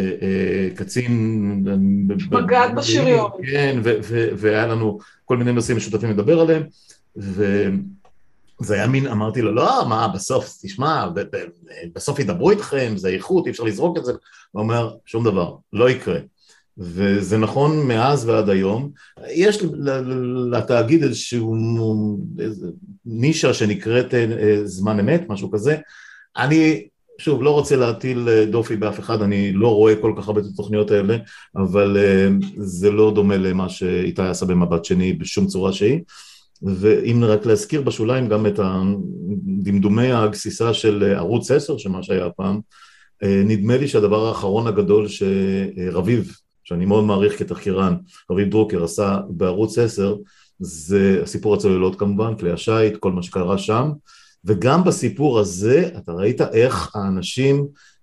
קצין... מג"ד בשריון. כן, והיה לנו כל מיני נושאים משותפים לדבר עליהם, זה היה מין, אמרתי לו, לא, מה, בסוף, תשמע, בסוף ידברו איתכם, זה איכות, אי אפשר לזרוק את זה. הוא אומר, שום דבר, לא יקרה. וזה נכון מאז ועד היום. יש לתאגיד איזשהו נישה שנקראת זמן אמת, משהו כזה. אני, שוב, לא רוצה להטיל דופי באף אחד, אני לא רואה כל כך הרבה את התוכניות האלה, אבל זה לא דומה למה שאיתי עשה במבט שני בשום צורה שהיא. ואם רק להזכיר בשוליים גם את דמדומי הגסיסה של ערוץ 10, שמה שהיה פעם, נדמה לי שהדבר האחרון הגדול שרביב, שאני מאוד מעריך כתחקירן, רביב דרוקר עשה בערוץ 10, זה הסיפור הצוללות כמובן, כלי השיט, כל מה שקרה שם, וגם בסיפור הזה אתה ראית איך האנשים,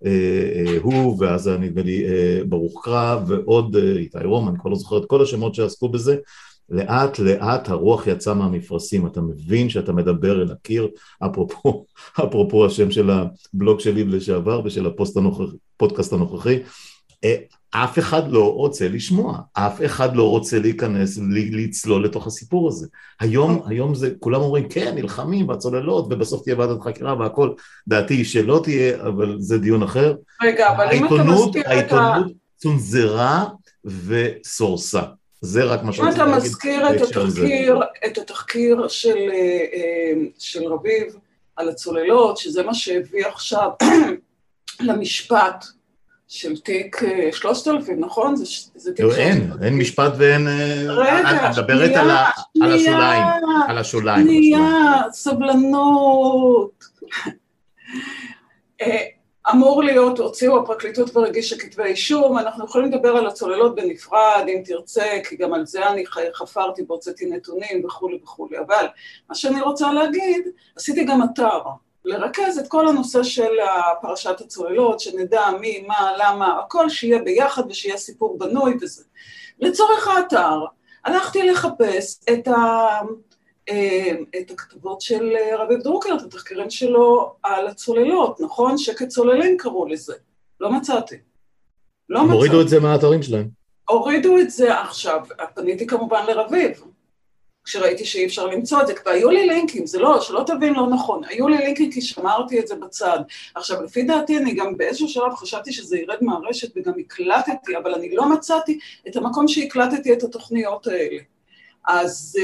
הוא ואז נדמה לי ברוך קרא ועוד איתי רום, אני כבר לא זוכר את כל השמות שעסקו בזה, לאט לאט הרוח יצא מהמפרשים, אתה מבין שאתה מדבר אל הקיר, אפרופו השם של הבלוג שלי לשעבר ושל הפודקאסט הנוכחי, אף אחד לא רוצה לשמוע, אף אחד לא רוצה להיכנס, לצלול לתוך הסיפור הזה. היום זה, כולם אומרים, כן, נלחמים בצוללות, ובסוף תהיה ועדת חקירה והכל, דעתי שלא תהיה, אבל זה דיון אחר. רגע, אבל אם אתה מזכיר את העיתונות צונזרה וסורסה. זה רק מה שאני רוצה להגיד. אם אתה מזכיר את התחקיר של רביב על הצוללות, שזה מה שהביא עכשיו למשפט של תיק 3,000, נכון? זה תיק 3,000. אין משפט ואין... רגע, מדברת על השוליים. סבלנות. אמור להיות, הוציאו הפרקליטות ורגישה כתבי אישום, אנחנו יכולים לדבר על הצוללות בנפרד, אם תרצה, כי גם על זה אני חפרתי, והוצאתי נתונים וכו' וכו', אבל מה שאני רוצה להגיד, עשיתי גם אתר, לרכז את כל הנושא של פרשת הצוללות, שנדע מי, מה, למה, הכל שיהיה ביחד ושיהיה סיפור בנוי וזה. לצורך האתר, הלכתי לחפש את הכתבות של רביב דרוקר, את התחקירים שלו על הצוללות, נכון? שכצוללים קראו לזה. לא מצאתי. הורידו את זה מהאתרים שלהם. הורידו את זה עכשיו, פניתי כמובן לרביב, כשראיתי שאי אפשר למצוא את זה, והיו לי לינקים, זה לא, שלא תבין לא נכון, היו לי לינקים כי שמרתי את זה בצד. עכשיו, לפי דעתי, אני גם באיזשהו שלב חשבתי שזה ירד מהרשת וגם הקלטתי, אבל אני לא מצאתי את המקום שהקלטתי את התוכניות האלה. אז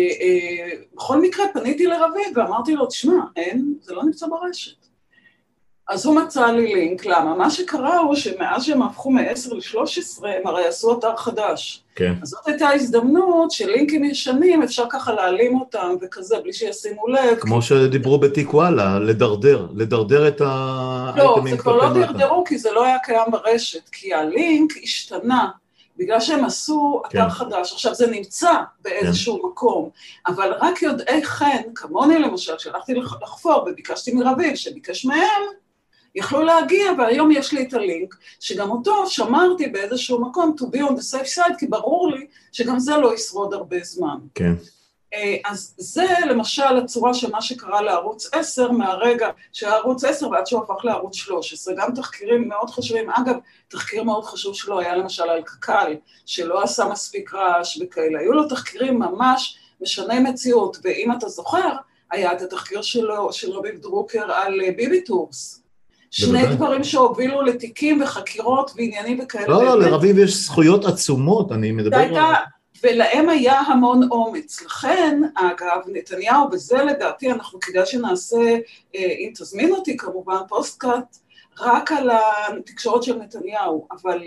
בכל מקרה פניתי לרביב ואמרתי לו, תשמע, זה לא נמצא ברשת. אז הוא מצא לי לינק, למה? מה שקרה הוא שמאז שהם הפכו מ-10 ל-13, הם הרי עשו אתר חדש. כן. אז זאת הייתה הזדמנות שלינקים ישנים, אפשר ככה להעלים אותם וכזה, בלי שישימו לב. כמו שדיברו בתיק וואלה, לדרדר את האייטמים. לא, זה כבר לא דרדרו, כי זה לא היה קיים ברשת, כי הלינק השתנה. בגלל שהם עשו אתר חדש, עכשיו זה נמצא באיזשהו מקום, אבל רק יודעי חן, כמוני למשל, שהלכתי לחפור וביקשתי מרביב, שביקש מהם, יכלו להגיע, והיום יש לי את הלינק, שגם אותו שמרתי באיזשהו מקום, to be on the safe side, כי ברור לי שגם זה לא ישרוד הרבה זמן. כן. אז זה למשל הצורה שמה שקרה לערוץ 10, מהרגע שהערוץ 10 ועד שהוא הפך לערוץ 13, גם תחקירים מאוד חשובים, אגב, תחקיר מאוד חשוב שלו היה למשל על קק"ל, שלא עשה מספיק רעש וכאלה, היו לו תחקירים ממש משני מציאות, ואם אתה זוכר, היה את התחקיר שלו, של רביב דרוקר על ביבי טורס, שני דברים שהובילו לתיקים וחקירות ועניינים וכאלה. לא, לרביב יש זכויות עצומות, אני מדבר על... ולהם היה המון אומץ. לכן, אגב, נתניהו, וזה לדעתי, אנחנו כדאי שנעשה, אם תזמין אותי כמובן, פוסטקאט, רק על התקשורת של נתניהו, אבל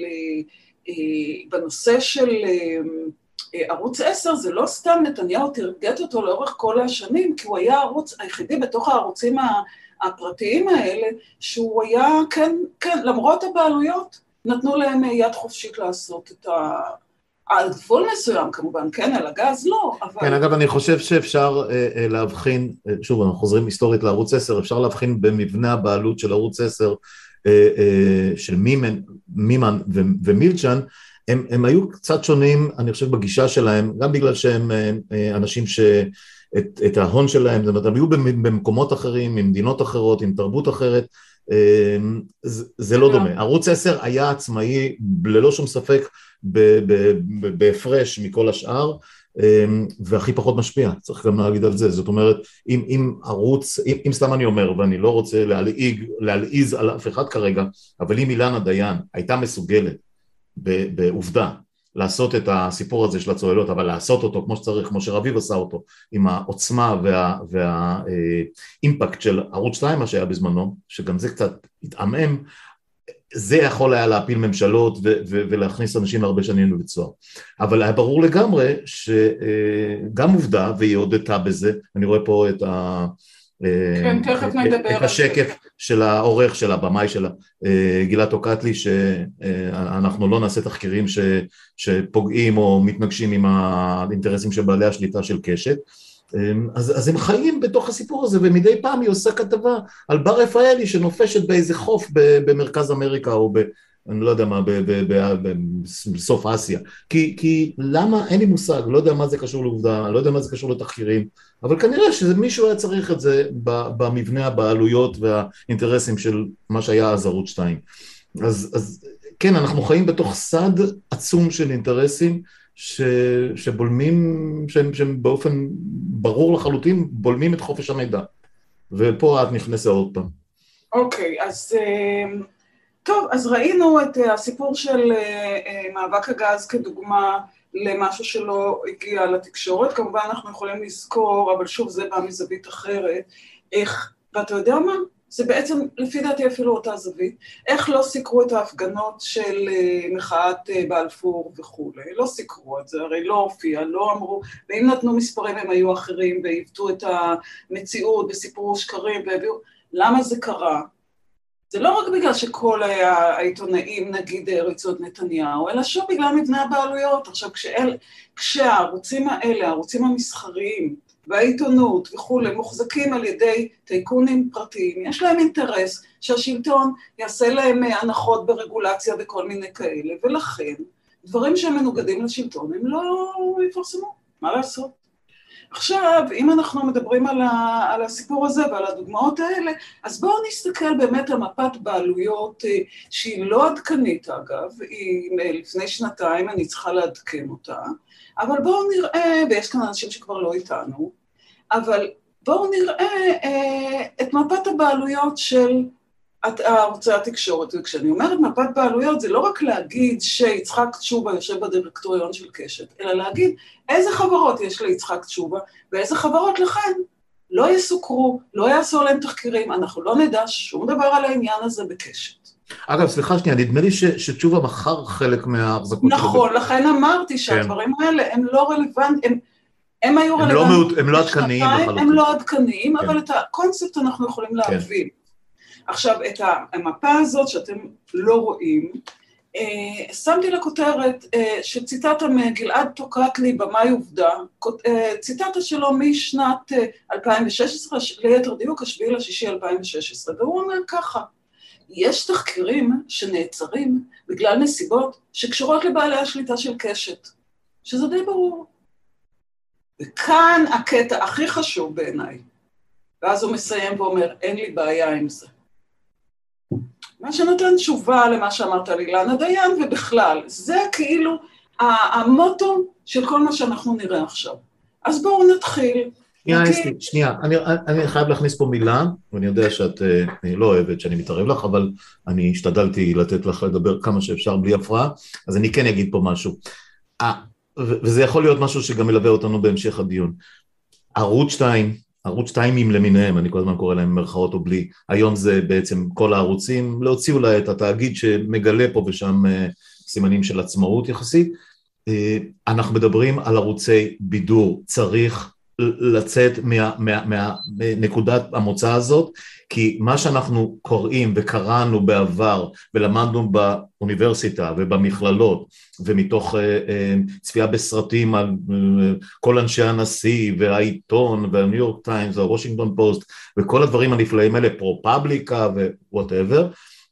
בנושא של ערוץ 10, זה לא סתם נתניהו תרגט אותו לאורך כל השנים, כי הוא היה הערוץ היחידי בתוך הערוצים הפרטיים האלה, שהוא היה, כן, למרות הבעלויות, נתנו להם יד חופשית לעשות את על גבול מסוים כמובן, כן, על הגז לא, אבל... כן, אגב, אני חושב שאפשר להבחין, שוב, אנחנו חוזרים היסטורית לערוץ 10, אפשר להבחין במבנה הבעלות של ערוץ 10, של מימן ומילצ'ן, הם היו קצת שונים, אני חושב, בגישה שלהם, גם בגלל שהם אנשים שאת ההון שלהם, זאת אומרת, הם היו במקומות אחרים, עם מדינות אחרות, עם תרבות אחרת, זה לא דומה. ערוץ 10 היה עצמאי, ללא שום ספק, בהפרש מכל השאר, והכי פחות משפיע, צריך גם להגיד על זה, זאת אומרת, אם ערוץ, אם סתם אני אומר, ואני לא רוצה להלעיז על אף אחד כרגע, אבל אם אילנה דיין הייתה מסוגלת, בעובדה, לעשות את הסיפור הזה של הצוללות, אבל לעשות אותו כמו שצריך, כמו שרביב עשה אותו, עם העוצמה והאימפקט של ערוץ 2, מה שהיה בזמנו, שגם זה קצת התעמם, זה יכול היה להפיל ממשלות ולהכניס אנשים להרבה שנים בבית סוהר. אבל היה ברור לגמרי שגם עובדה, והיא הודתה בזה, אני רואה פה את השקף של העורך של הבמאי שלה, גלעד טוקטלי, שאנחנו לא נעשה תחקירים שפוגעים או מתנגשים עם האינטרסים של בעלי השליטה של קשת, אז הם חיים בתוך הסיפור הזה, ומדי פעם היא עושה כתבה על בר רפאלי שנופשת באיזה חוף במרכז אמריקה, או אני לא יודע מה, בסוף אסיה, כי למה, אין לי מושג, לא יודע מה זה קשור לעובדה, לא יודע מה זה קשור לתחקירים, אבל כנראה שמישהו היה צריך את זה במבנה הבעלויות והאינטרסים של מה שהיה אז ערוץ 2. אז כן, אנחנו חיים בתוך סד עצום של אינטרסים, שבולמים, שהם באופן ברור לחלוטין, בולמים את חופש המידע. ופה את נכנסה עוד פעם. אוקיי, אז טוב, אז ראינו את הסיפור של מאבק הגז כדוגמה למשהו שלא הגיע לתקשורת, כמובן אנחנו יכולים לזכור, אבל שוב זה בא מזווית אחרת, איך, ואתה יודע מה? זה בעצם, לפי דעתי אפילו אותה זווית, איך לא סיקרו את ההפגנות של מחאת בלפור וכו', לא סיקרו את זה, הרי לא הופיע, לא אמרו, ואם נתנו מספרים הם היו אחרים, והיוותו את המציאות בסיפור שקרים, והביאו, למה זה קרה? זה לא רק בגלל שכל העיתונאים נגיד ריצו את נתניהו, אלא שוב בגלל מבנה הבעלויות. עכשיו כשהערוצים האלה, הערוצים המסחריים והעיתונות וכו' מוחזקים על ידי טייקונים פרטיים, יש להם אינטרס שהשלטון יעשה להם הנחות ברגולציה וכל מיני כאלה, ולכן דברים שהם מנוגדים לשלטון הם לא יפרסמו, מה לעשות? עכשיו, אם אנחנו מדברים על הסיפור הזה ועל הדוגמאות האלה, אז בואו נסתכל באמת על מפת בעלויות שהיא לא עדכנית אגב, היא לפני שנתיים, אני צריכה לעדכן אותה, אבל בואו נראה, ויש כאן אנשים שכבר לא איתנו, אבל בואו נראה את מפת הבעלויות של ערוצי התקשורת, וכשאני אומרת מפת בעלויות, זה לא רק להגיד שיצחק תשובה יושב בדירקטוריון של קשת, אלא להגיד איזה חברות יש ליצחק תשובה, ואיזה חברות לכן לא יסוקרו, לא יעשו להם תחקירים, אנחנו לא נדע שום דבר על העניין הזה בקשת. אגב, סליחה שנייה, נדמה לי שתשובה מחר חלק מההחזקות. נכון, לכן אמרתי שהדברים האלה הם לא רלוונטיים, הם היו רלוונטיים. הם לא עדכניים בחלוטין. הם לא עדכניים, אבל את הקונספט אנחנו יכולים להבין. עכשיו, את המפה הזאת שאתם לא רואים, שמתי לכותרת שציטטה מגלעד טוקטלי במאי עובדה, ציטטה שלו משנת 2016, ליתר דיוק, 7/6/2016, והוא אומר ככה, יש תחקירים שנעצרים בגלל נסיבות שקשורות לבעלי השליטה של קשת, שזה די ברור. וכאן הקטע הכי חשוב בעיניי, ואז הוא מסיים ואומר, אין לי בעיה עם זה. מה שנותן תשובה למה שאמרת על אילנה דיין, ובכלל, זה כאילו המוטו של כל מה שאנחנו נראה עכשיו. אז בואו נתחיל. שנייה, אני חייב להכניס פה מילה, ואני יודע שאת לא אוהבת שאני מתערב לך, אבל אני השתדלתי לתת לך לדבר כמה שאפשר בלי הפרעה, אז אני כן אגיד פה משהו. וזה יכול להיות משהו שגם מלווה אותנו בהמשך הדיון. ערוץ 2 למיניהם, אני כל הזמן קורא להם מרכאות או בלי, היום זה בעצם כל הערוצים, להוציא אולי את התאגיד שמגלה פה ושם סימנים של עצמאות יחסית, אנחנו מדברים על ערוצי בידור, צריך לצאת מנקודת המוצא הזאת, כי מה שאנחנו קוראים וקראנו בעבר ולמדנו באוניברסיטה ובמכללות ומתוך צפייה בסרטים על כל אנשי הנשיא והעיתון והניו יורק טיימס והוושינגטון פוסט וכל הדברים הנפלאים האלה, פרו-פבליקה ווואטאבר,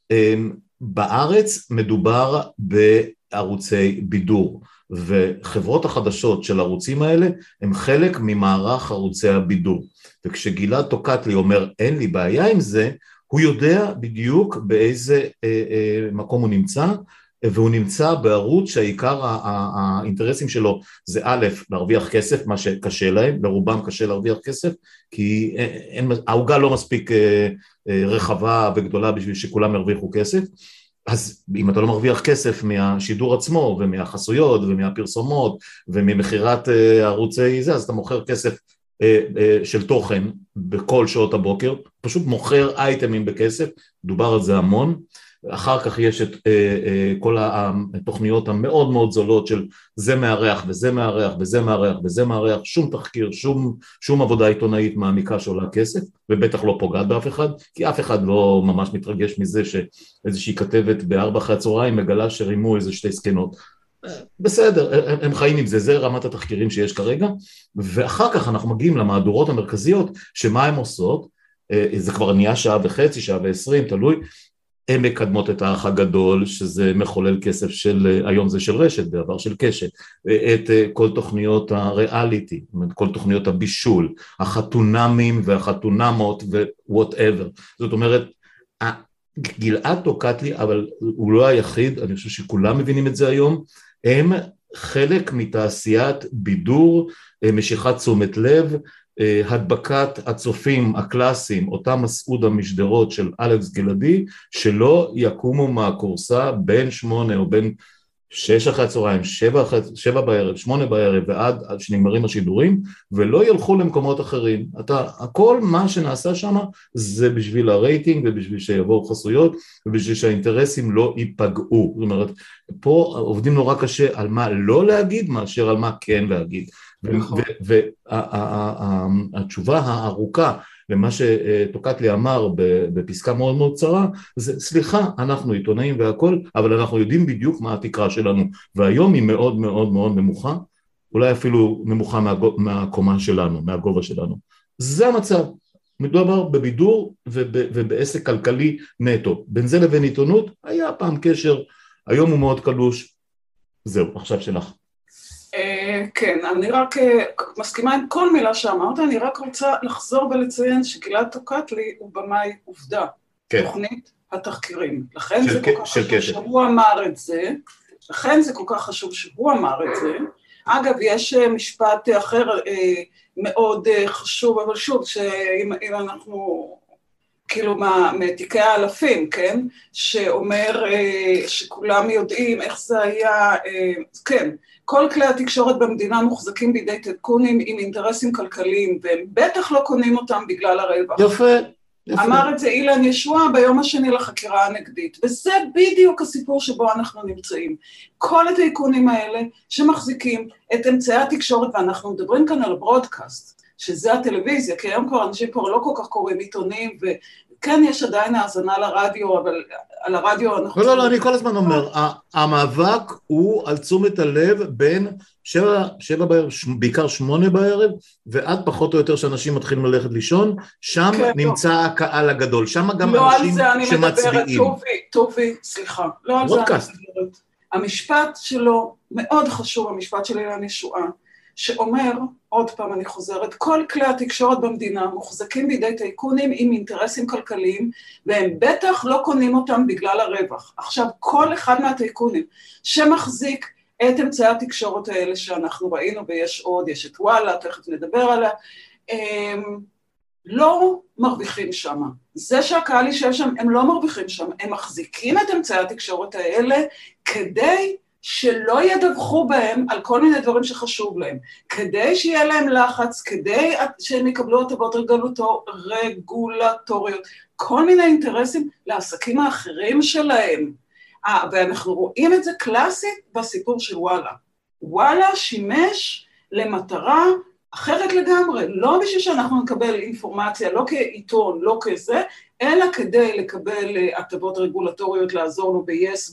בארץ מדובר בערוצי בידור, וחברות החדשות של הערוצים האלה הם חלק ממערך ערוצי הבידור, וכשגלעד טוקטלי אומר אין לי בעיה עם זה, הוא יודע בדיוק באיזה מקום הוא נמצא, והוא נמצא בערוץ שהעיקר האינטרסים שלו זה א', להרוויח כסף, מה שקשה להם, לרובם קשה להרוויח כסף, כי העוגה לא מספיק רחבה וגדולה בשביל שכולם ירוויחו כסף, אז אם אתה לא מרוויח כסף מהשידור עצמו ומהחסויות ומהפרסומות וממחירת ערוצי זה, אז אתה מוכר כסף של תוכן בכל שעות הבוקר, פשוט מוכר אייטמים בכסף, דובר על זה המון, אחר כך יש את כל התוכניות המאוד מאוד זולות של זה מערך וזה מערך וזה מערך וזה מערך, שום תחקיר, שום עבודה עיתונאית מעמיקה שעולה כסף, ובטח לא פוגעת באף אחד, כי אף אחד לא ממש מתרגש מזה שאיזושהי כתבת ב4 אחרי הצהריים מגלה שרימו איזה 2 סקנות, בסדר, הם חיים עם זה, זה רמת התחקירים שיש כרגע, ואחר כך אנחנו מגיעים למהדורות המרכזיות, שמה הן עושות, זה כבר נהיה 1.5 שעה, 1:20, תלוי, הן מקדמות את האח הגדול, שזה מחולל כסף של, היום זה של רשת, בעבר של קשת, את כל תוכניות הריאליטי, כל תוכניות הבישול, החתונמים והחתונמות ו-whatever, זאת אומרת, גלעד טוקטלי, אבל הוא לא היחיד, אני חושב שכולם מבינים את זה היום, הם חלק מתעשיית בידור, משיכת תשומת לב, הדבקת הצופים הקלאסיים, אותם מסעוד המשדרות של אלכס גלעדי, שלא יקומו מהקורסה בין 8 או בין 6 אחרי הצהריים, 7 בערב, 8 בערב ועד שנגמרים השידורים, ולא ילכו למקומות אחרים. כל מה שנעשה שם זה בשביל הרייטינג ובשביל שיבואו חסויות ובשביל שהאינטרסים לא ייפגעו. זאת אומרת, פה עובדים נורא קשה על מה לא להגיד מאשר על מה כן להגיד. והתשובה הארוכה למה שטוקטלי אמר בפסקה מאוד מאוד קצרה, זה סליחה, אנחנו עיתונאים והכל, אבל אנחנו יודעים בדיוק מה התקרה שלנו, והיום היא מאוד מאוד מאוד נמוכה, אולי אפילו נמוכה מהקומה שלנו, מהגובה שלנו. זה המצב, מדובר בבידור ובעסק כלכלי נטו, בין זה לבין עיתונות, היה פעם קשר, היום הוא מאוד קלוש, זהו, עכשיו שלך. כן, אני רק מסכימה עם כל מילה שאמרת, אני רק רוצה לחזור ולציין שגלעד טוקטלי הוא במאי עובדה, תוכנית התחקירים. לכן זה כל כך חשוב שהוא אמר את זה, לכן זה כל כך חשוב שהוא אמר את זה. אגב, יש משפט אחר מאוד חשוב, אבל שוב, שאם אנחנו כאילו מתיקי האלפים, כן? שאומר שכולם יודעים איך זה היה, כן, כל כלי התקשורת במדינה מוחזקים בידי טייקונים עם אינטרסים כלכליים, והם בטח לא קונים אותם בגלל הרווח. יפה. אמר את זה אילן ישועה ביום השני לחקירה הנגדית, וזה בדיוק הסיפור שבו אנחנו נמצאים. כל הטייקונים האלה שמחזיקים את אמצעי התקשורת, ואנחנו מדברים כאן על הברודקאסט, שזה הטלוויזיה, כי היום כבר אנשים פה לא כל כך קוראים עיתונים, וכן יש עדיין האזנה לרדיו, אבל על הרדיו אנחנו... לא, אני כל הזמן אומר, המאבק הוא על תשומת הלב בין 7 בערב, בעיקר 8 בערב, ועד פחות או יותר שאנשים מתחילים ללכת לישון, שם נמצא הקהל הגדול, שם גם אנשים שמצביעים. לא על זה אני מדברת, טובי, סליחה, לא על זה אני מדברת. המשפט שלו מאוד חשוב, המשפט של אילן ישועה, שאומר, עוד פעם אני חוזרת, כל כלי התקשורת במדינה מוחזקים בידי טייקונים עם אינטרסים כלכליים, והם בטח לא קונים אותם בגלל הרווח. עכשיו, כל אחד מהטייקונים שמחזיק את אמצעי התקשורת האלה שאנחנו ראינו, ויש עוד, יש את וואלה, תכף נדבר עליה, לא מרוויחים שם. זה שהקהל יישב שם, הם לא מרוויחים שם, הם מחזיקים את אמצעי התקשורת האלה כדי שלא ידווחו בהם על כל מיני דברים שחשוב להם, כדי שיהיה להם לחץ, כדי שהם יקבלו הטבות רגולטוריות, כל מיני אינטרסים לעסקים האחרים שלהם. ואנחנו רואים את זה קלאסית בסיפור של וואלה. וואלה שימש למטרה אחרת לגמרי, לא בשביל שאנחנו נקבל אינפורמציה, לא כעיתון, לא כזה, אלא כדי לקבל הטבות רגולטוריות, לעזור לו ב-yes,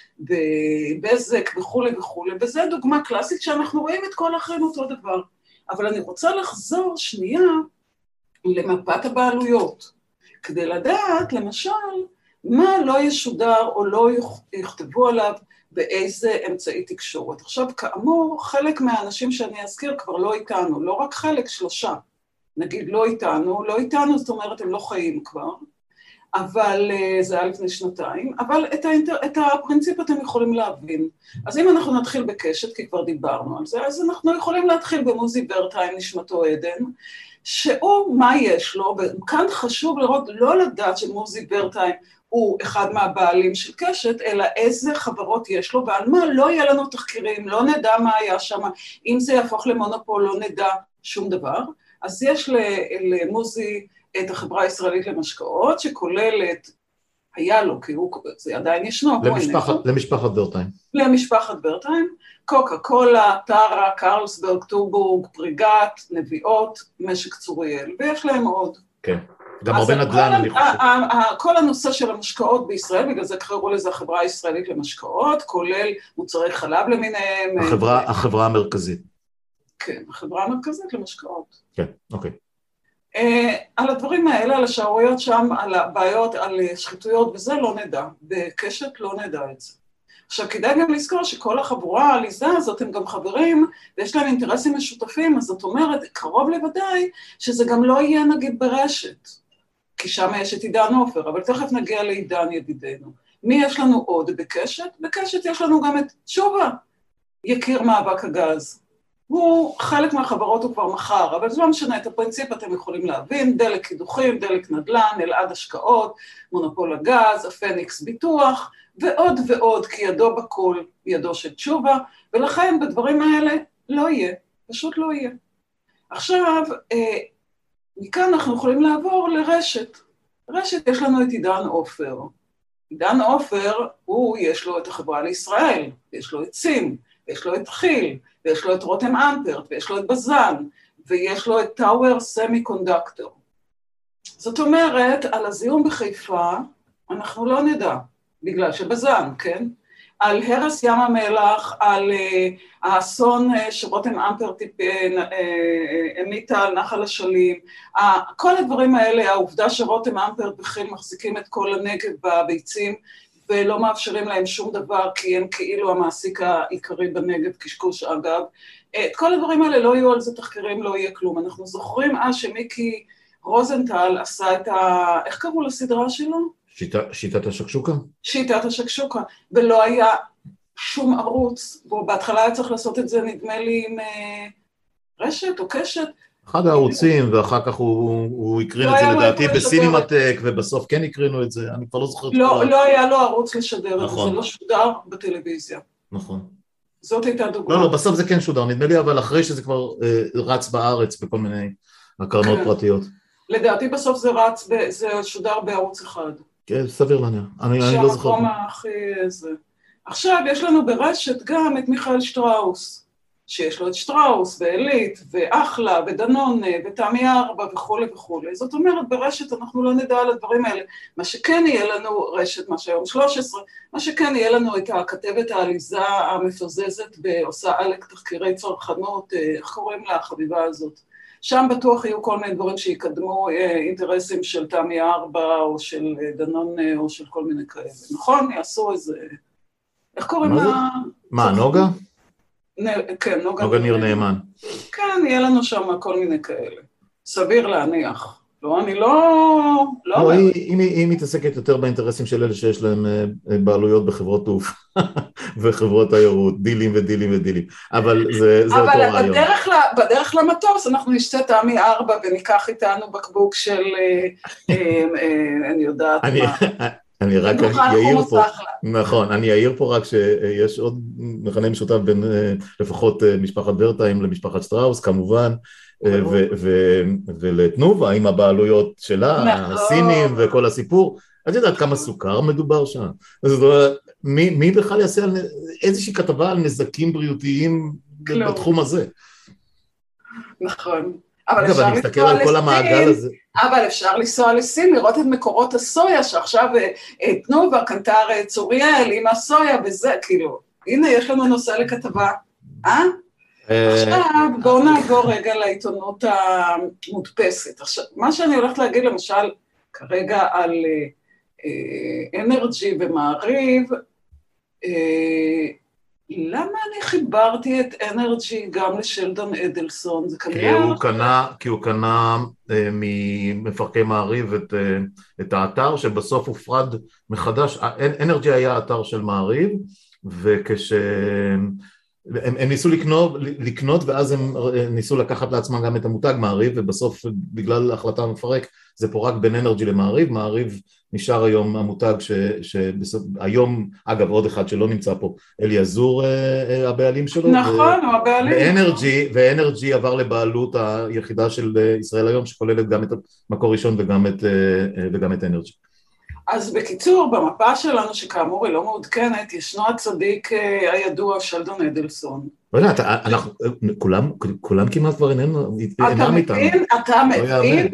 בבזק וכו' וכו', וזו דוגמה קלאסית שאנחנו רואים את כל אחרים אותו דבר. אבל אני רוצה לחזור שנייה למפת הבעלויות, כדי לדעת, למשל, מה לא ישודר או לא יכתבו עליו באיזה אמצעי תקשורת. עכשיו, כאמור, חלק מהאנשים שאני אזכיר כבר לא איתנו, לא רק חלק, 3. נגיד לא איתנו, זאת אומרת, הם לא חיים כבר, אבל זה היה לפני 2, אבל את הפרינציפ אתם יכולים להבין. אז אם אנחנו נתחיל בקשת, כי כבר דיברנו על זה, אז אנחנו יכולים להתחיל במוזי ברטהיים, נשמתו עדן, שהוא, מה יש לו, וכאן חשוב לראות, לא לדעת שמוזי ברטהיים הוא אחד מהבעלים של קשת, אלא איזה חברות יש לו, ועל מה לא יהיה לנו תחקירים, לא נדע מה היה שם, אם זה יהפוך למונופול, לא נדע שום דבר. אז יש למוזי את החברה הישראלית למשקאות, שכוללת, היה לו, כי זה עדיין ישנו. למשפחת ברטהיים. למשפחת ברטהיים, קוקה קולה, טרה, קרלסברג, טורבורג, פריגת, נביאות, משק צוריאל, ויש להם עוד. כן, גם הרבה נדל"ן אני חושב. כל הנושא של המשקאות בישראל, בגלל זה קראו לזה החברה הישראלית למשקאות, כולל מוצרי חלב למיניהם. החברה המרכזית. כן, החברה המרכזית למשקאות. כן, אוקיי. על הדברים האלה, על השערויות שם, על הבעיות, על שחיתויות, וזה לא נדע. בקשת לא נדע את זה. עכשיו, כדאי גם לזכור שכל החבורה העליזה הזאת הם גם חברים, ויש להם אינטרסים משותפים, אז זאת אומרת, קרוב לוודאי, שזה גם לא יהיה נגיד ברשת, כי שם יש את עידן עופר, אבל תכף נגיע לעידן ידידנו. מי יש לנו עוד בקשת? בקשת יש לנו גם את תשובה, יקיר מאבק הגז. הוא, חלק מהחברות הוא כבר מחר, אבל זה לא משנה, את הפרינציפ אתם יכולים להבין, דלק קידוחים, דלק נדל"ן, אלעד השקעות, מונופול הגז, הפניקס ביטוח, ועוד ועוד, כי ידו בכל, ידו של תשובה, ולכן בדברים האלה לא יהיה, פשוט לא יהיה. עכשיו, מכאן אנחנו יכולים לעבור לרשת. רשת יש לנו את עידן עופר. עידן עופר, יש לו את החברה לישראל, יש לו את סים, יש לו את חיל, ויש לו את רותם אמפרט, ויש לו את בזן, ויש לו את טאוור סמי קונדקטור. זאת אומרת, על הזיהום בחיפה, אנחנו לא נדע, בגלל שבזן, כן? על הרס ים המלח, על האסון שרותם אמפרט המיתה על נחל אשלים, כל הדברים האלה, העובדה שרותם אמפרט בכלל מחזיקים את כל הנגב בביצים, ולא מאפשרים להם שום דבר, כי הם כאילו המעסיק העיקרי בנגב, קשקוש אגב. את כל הדברים האלה לא יהיו על זה תחקירים, לא יהיה כלום. אנחנו זוכרים שמיקי רוזנטל עשה את איך קראו לסדרה שלו? שיטת השקשוקה? שיטת השקשוקה, ולא היה שום ערוץ, בהתחלה היה צריך לעשות את זה, נדמה לי, עם רשת או קשת. אחד הערוצים, ואחר כך הוא הקרין את זה לדעתי בסינמטק, ובסוף כן הקרינו את זה, אני כבר לא זוכרת. לא היה לו ערוץ לשדר את זה, זה לא שודר בטלוויזיה. נכון. זאת הייתה דוגמה. לא, בסוף זה כן שודר, נדמה לי, אבל אחרי שזה כבר רץ בארץ בכל מיני הקרנות פרטיות. לדעתי בסוף זה שודר בערוץ אחד. כן, סביר לנו, אני לא זוכר. שהמקום הכי זה. עכשיו יש לנו ברשת גם את מיכאל שטראוס, שיש לו את שטראוס ואלית ואחלה ודנון ותמי 4 וכו' וכו'. זאת אומרת, ברשת אנחנו לא נדע על הדברים האלה. מה שכן יהיה לנו רשת, מה שהיום 13, מה שכן יהיה לנו את הכתבת העליזה המפזזת ועושה עלק תחקירי צרכנות, איך קוראים לה החביבה הזאת? שם בטוח יהיו כל מיני דברים שיקדמו אינטרסים של תמי 4 או של דנון או של כל מיני כאלה. נכון? יעשו איזה... איך קוראים לה? מה, נוגה? כן, נוגה ניר נאמן. כן, יהיה לנו שם כל מיני כאלה. סביר להניח. לא, אני לא... היא מתעסקת יותר באינטרסים של אלה שיש להם בעלויות בחברות תעופה וחברות תיירות, דילים ודילים ודילים. אבל זה אותו רעיון. אבל בדרך למטוס אנחנו נשתה תמי 4 וניקח איתנו בקבוק של, אני יודעת מה. אני רק אעיר פה, נכון, אני אעיר פה רק שיש עוד מכנה משותף בין לפחות משפחת ברטהיים למשפחת שטראוס, כמובן, ולתנובה, עם הבעלויות שלה, הסינים וכל הסיפור, את יודעת כמה סוכר מדובר שם? מי בכלל יעשה איזושהי כתבה על נזקים בריאותיים בתחום הזה? נכון. אגב, אני מסתכל על כל המעגל הזה. אבל אפשר לנסוע לסין, לראות את מקורות הסויה, שעכשיו תנובה, קנטר צוריאל, עם הסויה וזה, כאילו, הנה, יש לנו נושא לכתבה. עכשיו, בואו נעבור רגע לעיתונות המודפסת. עכשיו, מה שאני הולכת להגיד, למשל, כרגע על אנרג'י ומעריב, למה אני חיברתי את אנרג'י גם לשלדון אדלסון? זה כי הוא קנה ממפרקי מעריב את האתר, שבסוף הופרד מחדש. אנרג'י היה אתר של מעריב, הם ניסו לקנות, ואז הם ניסו לקחת לעצמם גם את המותג מעריב, ובסוף בגלל החלטה המפרק, זה פורק בין אנרג'י למעריב. מעריב נשאר היום המותג שהיום, אגב, עוד אחד שלא נמצא פה, אליעזור הבעלים שלו. נכון, הוא הבעלים. ואנרג'י עבר לבעלות היחידה של ישראל היום, שכוללת גם את מקור ראשון וגם את אנרג'י. אז בקיצור, במפה שלנו, שכאמור היא לא מעודכנת, ישנו הצדיק הידוע שלדון אדלסון. לא יודע, כולם כמעט כבר אינם איתנו. אתה מבין,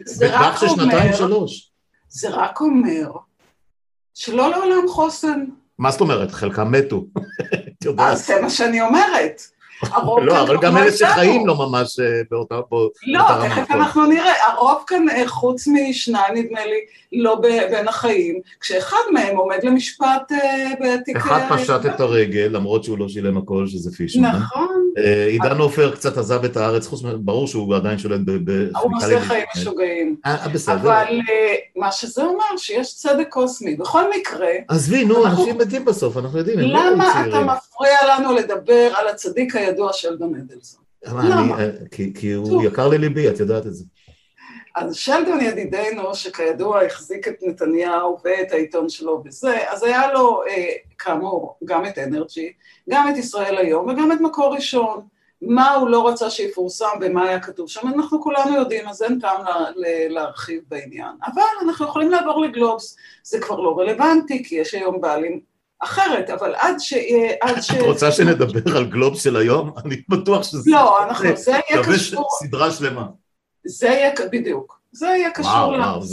זה רק אומר שלא לעולם חוסן. מה זאת אומרת? חלקם מתו. אז זה מה שאני אומרת. לא, אבל גם אלה שחיים לא ממש באותה רמה. לא, תכף אנחנו נראה, הרוב כאן חוץ משניים נדמה לי לא בין החיים, כשאחד מהם עומד למשפט בתיק... אחד פשט את הרגל, למרות שהוא לא שילם הכל, שזה פישמן. נכון. עידן עופר קצת עזב את הארץ, ברור שהוא עדיין שולט הוא עושה חיים משוגעים. בסדר. אבל מה שזה אומר, שיש צדק קוסמי. בכל מקרה... עזבי, נו, אנשים מתים בסוף, אנחנו יודעים. למה אתה מפריע לנו לדבר על הצדיק הידוע שלדון אדלסון? למה? כי הוא יקר לליבי, את יודעת את זה. אז שלדון ידידנו, שכידוע החזיק את נתניהו ואת העיתון שלו וזה, אז היה לו, כאמור, גם את אנרג'י, גם את ישראל היום וגם את מקור ראשון. מה הוא לא רצה שיפורסם ומה היה כתוב שם, אנחנו כולנו יודעים, אז אין טעם להרחיב בעניין. אבל אנחנו יכולים לעבור לגלובס, זה כבר לא רלוונטי, כי יש היום בעלים אחרת, אבל עד את רוצה שנדבר על גלובס של היום? אני בטוח שזה... לא, זה יהיה קשור... סדרה שלמה. זה יהיה, בדיוק, זה יהיה קשור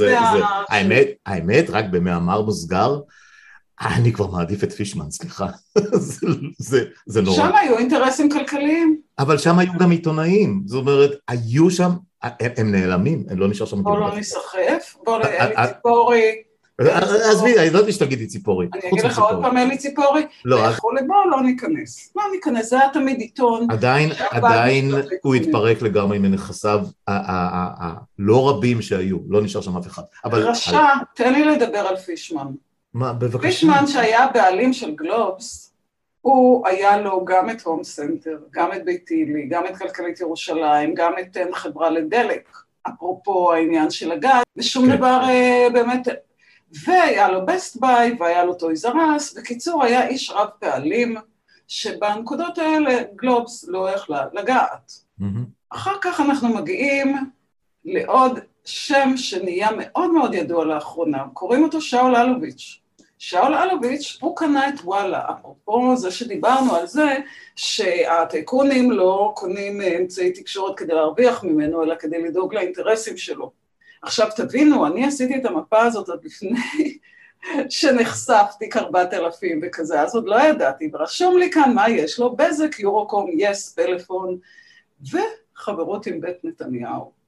האמת, רק במאמר מוסגר, אני כבר מעדיף את פישמן, סליחה. זה נורא. שם היו אינטרסים כלכליים. אבל שם היו גם עיתונאים, זאת אומרת, היו שם, הם נעלמים, הם לא נשאר שם... בוא לא נסחף, בוא אלי ציפורי. עזבי, אני לא יודעת שתגידי ציפורי. אני אגיד לך עוד פעם אלי ציפורי, בוא לא ניכנס. לא ניכנס, זה היה תמיד עיתון. עדיין הוא התפרק לגמרי מנכסיו הלא רבים שהיו, לא נשאר שם אף אחד. רשע, תן לי לדבר על פישמן. מה, בבקשה? פישמן שהיה בעלים של גלובס, הוא היה לו גם את הום סנטר, גם את ביתילי, גם את כלכלית ירושלים, גם את חברה לדלק, אפרופו העניין של הגז, ושום דבר באמת, והיה לו בסט ביי, והיה לו טויז אר אס, בקיצור היה איש רב פעלים, שבנקודות האלה גלובס לא יכלה לגעת. אחר כך אנחנו מגיעים לעוד שם שנהיה מאוד מאוד ידוע לאחרונה, קוראים אותו שאול אלוביץ'. שאול אלוביץ', הוא קנה את וואלה, אפרופו זה שדיברנו על זה, שהטייקונים לא קונים אמצעי תקשורת כדי להרוויח ממנו, אלא כדי לדאוג לאינטרסים שלו. עכשיו תבינו, אני עשיתי את המפה הזאת עוד לפני שנחשפתי כ-4,000 וכזה, אז עוד לא ידעתי, ורשום לי כאן מה יש לו, בזק, יורוקום, יס, פלאפון, וחברות עם בית נתניהו.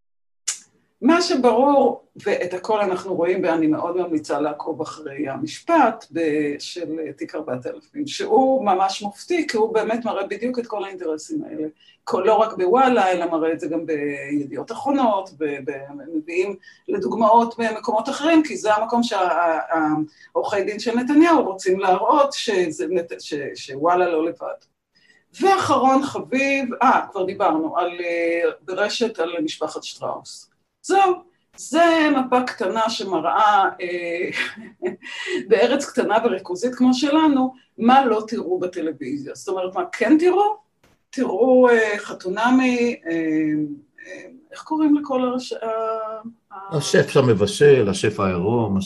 מה שברור, ואת הכל אנחנו רואים, ואני מאוד ממליצה לעקוב אחרי המשפט של תיק 4,000, שהוא ממש מופתי, כי הוא באמת מראה בדיוק את כל האינטרסים האלה, לא רק בוואלה, אלא מראה את זה גם בידיעות אחרונות, ומביאים לדוגמאות במקומות אחרים, כי זה המקום שהעורכי דין של נתניהו רוצים להראות שוואלה לא לבד. ואחרון חביב, כבר דיברנו, ברשת על משפחת שטראוס. זהו, זה מפה קטנה שמראה בארץ קטנה וריכוזית כמו שלנו, מה לא תראו בטלוויזיה. זאת אומרת, מה כן תראו? תראו חתונמי, איך קוראים לכל השף שם מבשל, השף העירום,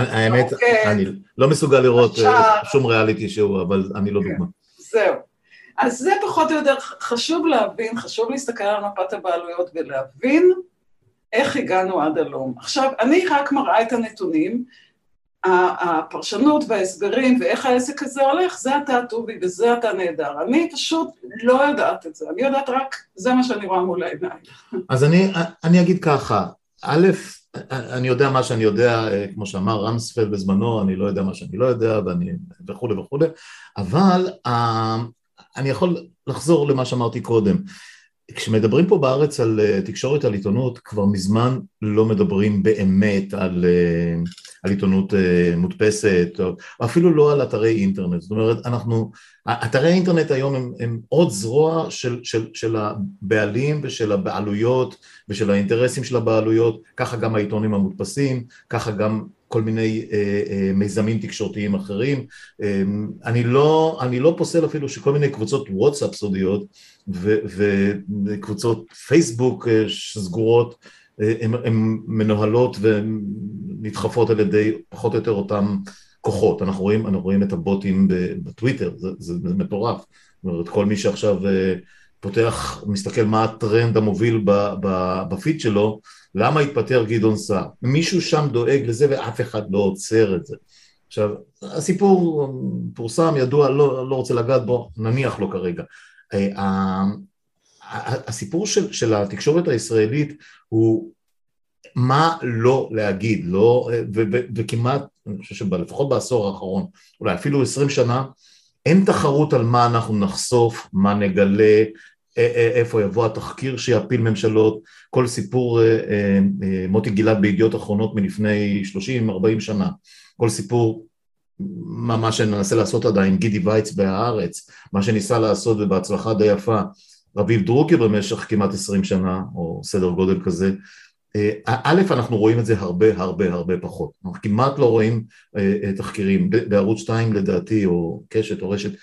האמת, אני לא מסוגל לראות שום ריאליטי שהוא, אבל אני לא דוגמה. זהו. אז זה פחות או יותר חשוב להבין, חשוב להסתכל על מפת הבעלויות ולהבין איך הגענו עד הלום. עכשיו, אני רק מראה את הנתונים, הפרשנות וההסברים ואיך העסק הזה הולך, זה אתה טובי וזה אתה נהדר. אני פשוט לא יודעת את זה, אני יודעת רק, זה מה שאני רואה מול העיניים. אז אני אגיד ככה, א', אני יודע מה שאני יודע, כמו שאמר רמספלד בזמנו, אני לא יודע מה שאני לא יודע, וכו' וכו', אבל אני יכול לחזור למה שאמרתי קודם. כשמדברים פה בארץ על תקשורת, על עיתונות, כבר מזמן לא מדברים באמת על עיתונות מודפסת, או אפילו לא על אתרי אינטרנט. זאת אומרת, אתרי האינטרנט היום הם עוד זרוע של הבעלים ושל הבעלויות ושל האינטרסים של הבעלויות, ככה גם העיתונים המודפסים, ככה גם כל מיני מיזמים תקשורתיים אחרים. אני לא פוסל אפילו שכל מיני קבוצות וואטסאפ סודיות וקבוצות פייסבוק סגורות, הן מנוהלות ונדחפות על ידי פחות או יותר אותם כוחות. אנחנו רואים את הבוטים בטוויטר, זה מטורף. זאת אומרת, כל מי שעכשיו פותח, מסתכל מה הטרנד המוביל בפיד שלו, למה התפטר גדעון סער? מישהו שם דואג לזה ואף אחד לא עוצר את זה. עכשיו, הסיפור פורסם, ידוע, לא רוצה לגעת בו, נניח לו כרגע. הסיפור של התקשורת הישראלית הוא מה לא להגיד, וכמעט, אני חושב שלפחות בעשור האחרון, אולי אפילו 20 שנה, אין תחרות על מה אנחנו נחשוף, מה נגלה, איפה יבוא התחקיר שיפיל ממשלות. כל סיפור מוטי גילת בידיעות אחרונות מלפני 30-40 שנה, כל סיפור מה שננסה לעשות עדיין גידי וייץ בהארץ, מה שניסה לעשות ובהצלחה די יפה רביב דרוקר במשך כמעט 20 שנה או סדר גודל כזה. א', אנחנו רואים את זה הרבה פחות, אנחנו כמעט לא רואים תחקירים בערוץ 2 לדעתי, או קשת או רשת.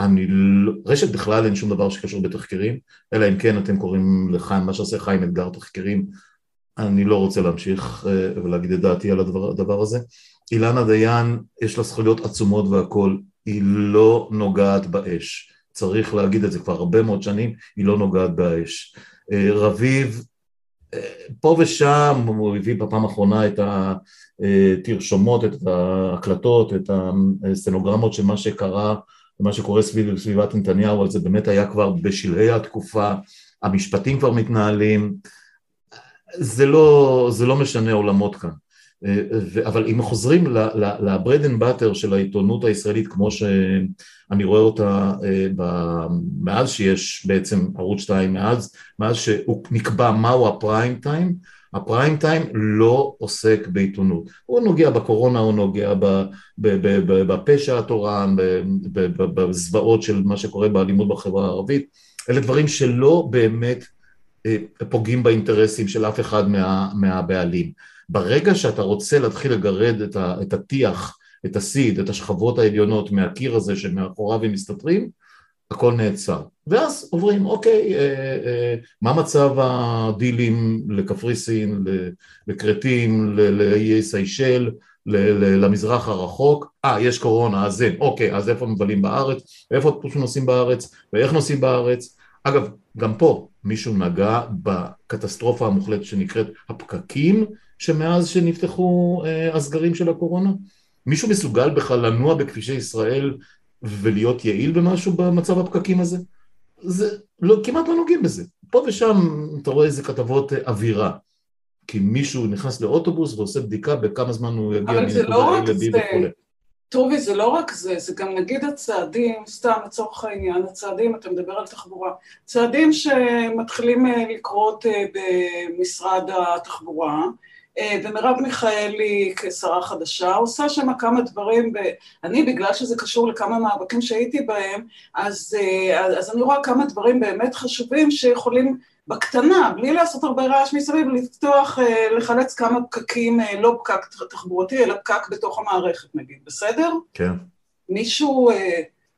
רשת בכלל אין שום דבר שקשור בתחקירים, אלא אם כן אתם קוראים לחיים, מה שעושה חיים אתגר תחקירים. אני לא רוצה להמשיך ולהגיד את דעתי על הדבר הזה. אילנה דיין, יש לה זכויות עצומות והכל, היא לא נוגעת באש, צריך להגיד את זה כבר הרבה מאוד שנים, היא לא נוגעת באש. רביב, פה ושם הוא הביא בפעם האחרונה את התרשומות, את ההקלטות, את הסטנוגרמות של מה שקרה, מה שקורה סביבת נתניהו, אבל זה באמת היה כבר בשלהי התקופה, המשפטים כבר מתנהלים, זה לא משנה עולמות כאן. אבל אם חוזרים לברד אנד באטר של העיתונות הישראלית, כמו שאני רואה אותה מאז שיש בעצם ערוץ 2, מאז שהוא נקבע מהו הפריים טיים, הפריים טיים לא עוסק בעיתונות. הוא נוגע בקורונה, הוא נוגע בפשע התורן, בזוועות של מה שקורה באלימות בחברה הערבית. אלה דברים שלא באמת פוגעים באינטרסים של אף אחד מהבעלים. ברגע שאתה רוצה להתחיל לגרד את הטיח, את הסיד, את השכבות העליונות מהקיר הזה שמאחוריו הם מסתתרים, הכל נעצר. ואז עוברים, אוקיי, מה מצב הדילים לקפריסין, לקרטים, לאיי סיישל, למזרח הרחוק? יש קורונה, אז אין, אוקיי, אז איפה מבלים בארץ, ואיפה נוסעים בארץ, ואיך נוסעים בארץ? אגב, גם פה מישהו נגע בקטסטרופה המוחלטת שנקראת הפקקים, שמאז שנפתחו הסגרים של הקורונה? מישהו מסוגל בכלל לנוע בכבישי ישראל ולהיות יעיל במשהו במצב הפקקים הזה? זה כמעט לא נוגעים בזה. פה ושם אתה רואה איזה כתבות אווירה, כי מישהו נכנס לאוטובוס ועושה בדיקה בכמה זמן הוא יגיע מנקודה A ל-B וכו'. טובי, זה לא רק זה, זה גם נגיד הצעדים, סתם לצורך העניין, הצעדים, אתה מדבר על תחבורה, צעדים שמתחילים לקרות במשרד התחבורה, ומרב מיכאלי כשרה חדשה, עושה שם כמה דברים, אני בגלל שזה קשור לכמה מאבקים שהייתי בהם, אז אני רואה כמה דברים באמת חשובים שיכולים בקטנה, בלי לעשות הרבה רעש מסביב, לפתוח, לחלץ כמה פקקים, לא פקק תחבורתי, אלא פקק בתוך המערכת נגיד, בסדר? כן. מישהו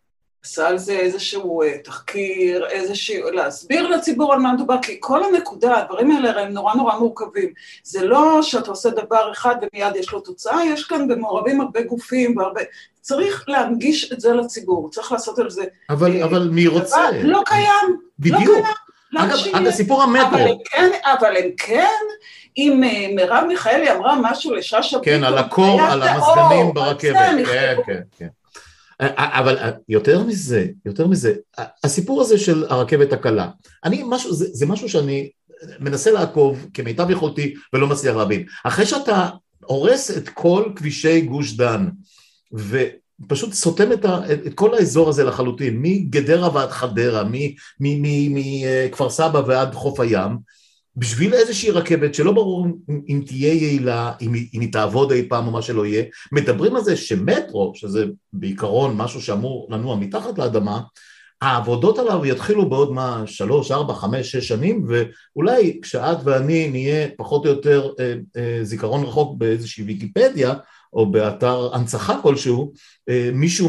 עשה על זה איזשהו תחקיר, להסביר לציבור על מה מדובר, כי כל הנקודה, הדברים האלה הם נורא נורא מורכבים. זה לא שאתה עושה דבר אחד ומיד יש לו תוצאה, יש כאן במעורבים הרבה גופים, צריך להנגיש את זה לציבור, צריך לעשות על זה. אבל מי רוצה? לא קיים. בדיוק. אגב, סיפור המטרו. אבל הם כן, אם מרב מיכאלי אמרה משהו לששה ביטון, כן, על הקור, על המזגנים ברכבת. כן. אבל יותר מזה, הסיפור הזה של הרכבת הקלה, זה משהו שאני מנסה לעקוב כמיטב יכולתי ולא מצליח להבין. אחרי שאתה הורס את כל כבישי גוש דן, ופשוט סותם את כל האזור הזה לחלוטין, מגדרה ועד חדרה, מכפר סבא ועד חוף הים, בשביל איזושהי רכבת שלא ברור אם תהיה יעילה, אם היא תעבוד אי פעם או מה שלא יהיה, מדברים על זה שמטרו, שזה בעיקרון משהו שאמור לנוע מתחת לאדמה, העבודות עליו יתחילו בעוד 3, 4, 5, 6 שנים, ואולי כשאת ואני נהיה פחות או יותר זיכרון רחוק באיזושהי ויקיפדיה, או באתר הנצחה כלשהו, מישהו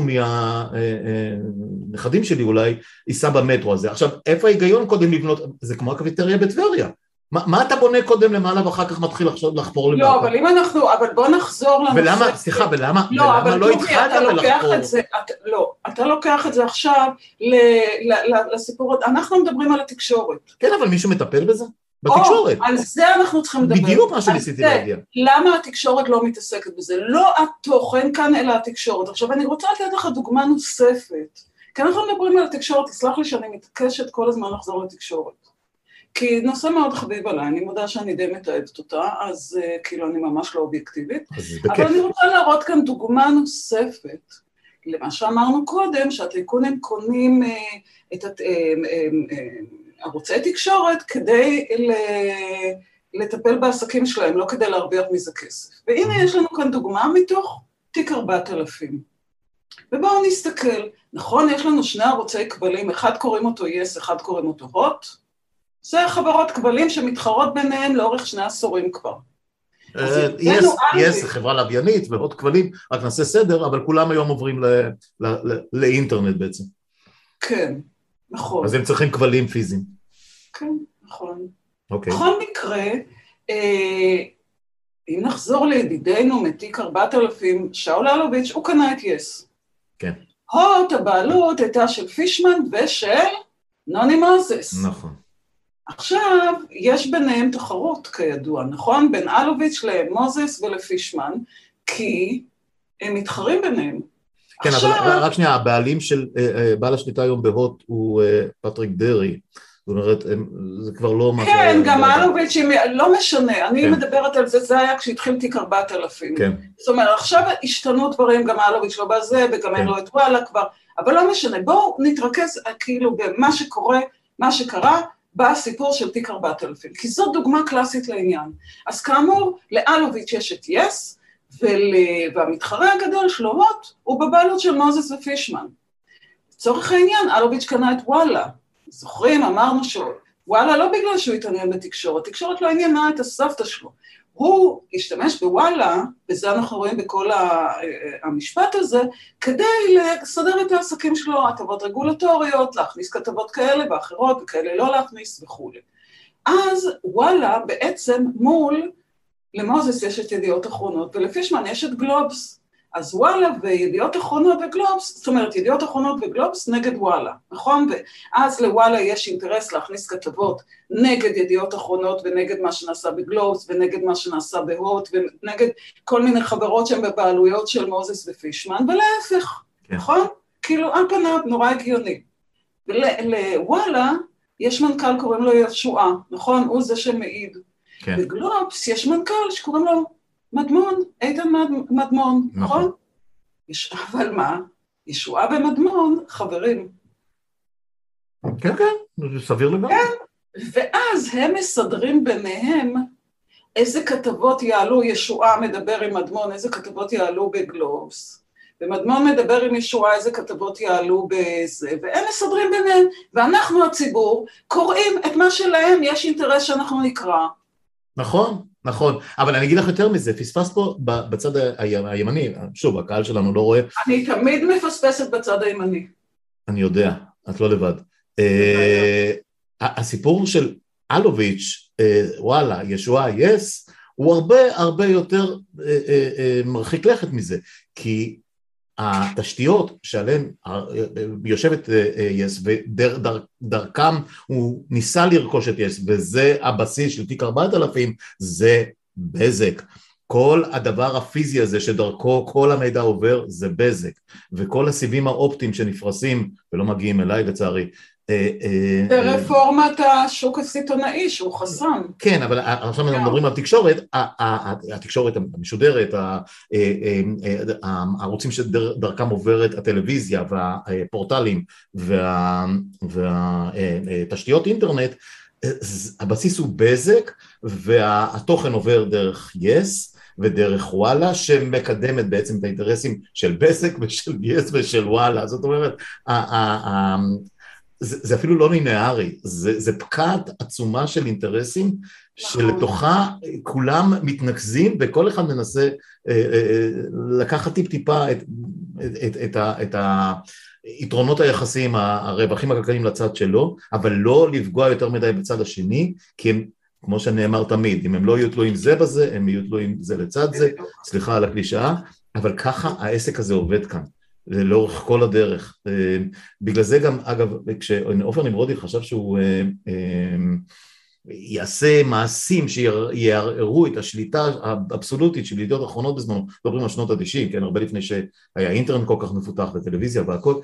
מהנכדים שלי אולי ייסע במטרו הזה. עכשיו, איפה ההיגיון קודם לבנות? זה כמו הקפיטריה בטבריה. מה אתה בונה קודם למעלה ואחר כך מתחיל לחפור למטה? לא, אבל בוא נחזור לנושא. ולמה, סליחה, ולמה לא התחלת לחפור? אתה לוקח את זה עכשיו לסיפור, אנחנו מדברים על התקשורת. כן, אבל מישהו מטפל בזה? בתקשורת. על זה אנחנו צריכים לדבר. בדיוק מה שניסיתי להגיע. למה התקשורת לא מתעסקת בזה? לא התוכן כאן, אלא התקשורת. עכשיו, אני רוצה לתת לך דוגמה נוספת. כי אנחנו מדברים על התקשורת, תסלח לי שאני מתעקשת כל הזמן לחזור לתקשורת. כי נושא מאוד חביב עליי, אני מודה שאני די מתעדת אותה, אז כאילו אני ממש לא אובייקטיבית. אבל אני רוצה להראות כאן דוגמה נוספת, למה שאמרנו קודם, שהטייקונים קונים את ערוצי תקשורת כדי לטפל בעסקים שלהם, לא כדי להרוויח מזה כסף. והנה יש לנו כאן דוגמה מתוך תיק 4000. ובואו נסתכל, נכון, יש לנו 2 ערוצי כבלים, אחד קוראים אותו יס, אחד קוראים אותו הוט, זה חברות כבלים שמתחרות ביניהם לאורך 2 עשורים כבר. יס, חברה לוויינית והוט כבלים, רק נעשה סדר, אבל כולם היום עוברים לאינטרנט בעצם. כן. נכון. אז הם צריכים כבלים פיזיים. כן, נכון. אוקיי. בכל מקרה, אם נחזור לידידנו מתיק 4000, שאול אלוביץ', הוא קנה את יס. כן. הוט, הבעלות הייתה של פישמן ושל נוני מוזס. נכון. עכשיו, יש ביניהם תחרות כידוע, נכון? בין אלוביץ' למוזס ולפישמן, כי הם מתחרים ביניהם. כן, אבל רק שנייה, הבעלים של בעל השליטה היום בהוט הוא פטריק דרי, זאת אומרת, זה כבר לא מה... כן, גם אלוביץ', לא משנה, אני מדברת על זה, זה היה כשהתחיל תיק 4000. כן. זאת אומרת, עכשיו השתנו דברים, גם אלוביץ' לא בזה, וגם אין לו את וואלה כבר, אבל לא משנה, בואו נתרכז כאילו במה שקורה, מה שקרה, בסיפור של תיק 4000, כי זו דוגמה קלאסית לעניין. אז כאמור, לאלוביץ' יש את יס, והמתחרה הגדול שלו הוט, הוא בבעלות של מוזס ופישמן. לצורך העניין, אלוביץ' קנה את וואלה. זוכרים, אמרנו שוואלה לא בגלל שהוא התעניין בתקשורת, תקשורת לא עניינה את הסבתא שלו. הוא השתמש בוואלה, וזה אנחנו רואים בכל המשפט הזה, כדי לסדר את העסקים שלו, הטבות רגולטוריות, להכניס כתבות כאלה ואחרות, וכאלה לא להכניס וכו'. אז וואלה בעצם מול, למוזס יש את ידיעות אחרונות, ולפישמן יש את גלובס. אז וואלה וידיעות אחרונות וגלובס, זאת אומרת, ידיעות אחרונות וגלובס נגד וואלה, נכון? ואז לוואלה יש אינטרס להכניס כתבות נגד ידיעות אחרונות ונגד מה שנעשה בגלובס ונגד מה שנעשה בהוט ונגד כל מיני חברות שהן בבעלויות של מוזס ופישמן, ולהפך, כן. נכון? כאילו על פניו נורא הגיוני. ולוואלה יש מנכ"ל קוראים לו ישועה, נכון? הוא זה שמעיד. כן. בגלובס יש מנכ"ל שקוראים לו מדמון, איתן מדמון, נכון? אבל מה? ישועה ומדמון, חברים. כן, כן, זה סביר לגמרי. כן, ואז הם מסדרים ביניהם איזה כתבות יעלו, ישועה מדבר עם מדמון, איזה כתבות יעלו בגלובס, ומדמון מדבר עם ישועה, איזה כתבות יעלו בזה, והם מסדרים ביניהם, ואנחנו הציבור קוראים את מה שלהם, יש אינטרס שאנחנו נקרא. נכון. נכון, אבל אני אגיד לך יותר מזה, פספסת פה בצד הימני, שוב, הקהל שלנו לא רואה. אני תמיד מפספסת בצד הימני. אני יודע, את לא לבד. הסיפור של אלוביץ', וואלה, ישועה, יס, הוא הרבה יותר מרחיק לכת מזה, כי התשתיות שעליהן יושבת יס, ודרכם הוא ניסה לרכוש את יס, וזה הבסיס של תיק 4000, זה בזק. כל הדבר הפיזי הזה שדרכו כל המידע עובר זה בזק, וכל הסיבים האופטיים שנפרסים ולא מגיעים אליי לצערי. זה רפורמת השוק הסיטונאי שהוא חסם. כן, אבל עכשיו אנחנו מדברים על תקשורת, התקשורת המשודרת, הערוצים שדרכם עוברת הטלוויזיה והפורטלים והתשתיות אינטרנט, הבסיס הוא בזק, והתוכן עובר דרך יס ודרך וואלה, שמקדמת בעצם את האינטרסים של בזק ושל יס ושל וואלה. זאת אומרת, זה אפילו לא לינארי, זה פקעת עצומה של אינטרסים, שלתוכה כולם מתנקזים, וכל אחד מנסה לקחת טיפה את היתרונות היחסיים, הרווחים הכלכליים לצד שלו, אבל לא לפגוע יותר מדי בצד השני, כי הם, כמו שנאמר תמיד, אם הם לא יהיו תלויים זה בזה, הם יהיו תלויים זה לצד זה, סליחה על הקלישאה, אבל ככה העסק הזה עובד כאן, לאורך כל הדרך. בגלל זה גם, אגב, כשעופר נמרודי חשב שהוא יעשה מעשים שיערערו את השליטה האבסולוטית של ידיעות אחרונות בזמנו, מדברים על שנות ה-90, כן, הרבה לפני שהיה אינטרנט כל כך מפותח בטלוויזיה והכל,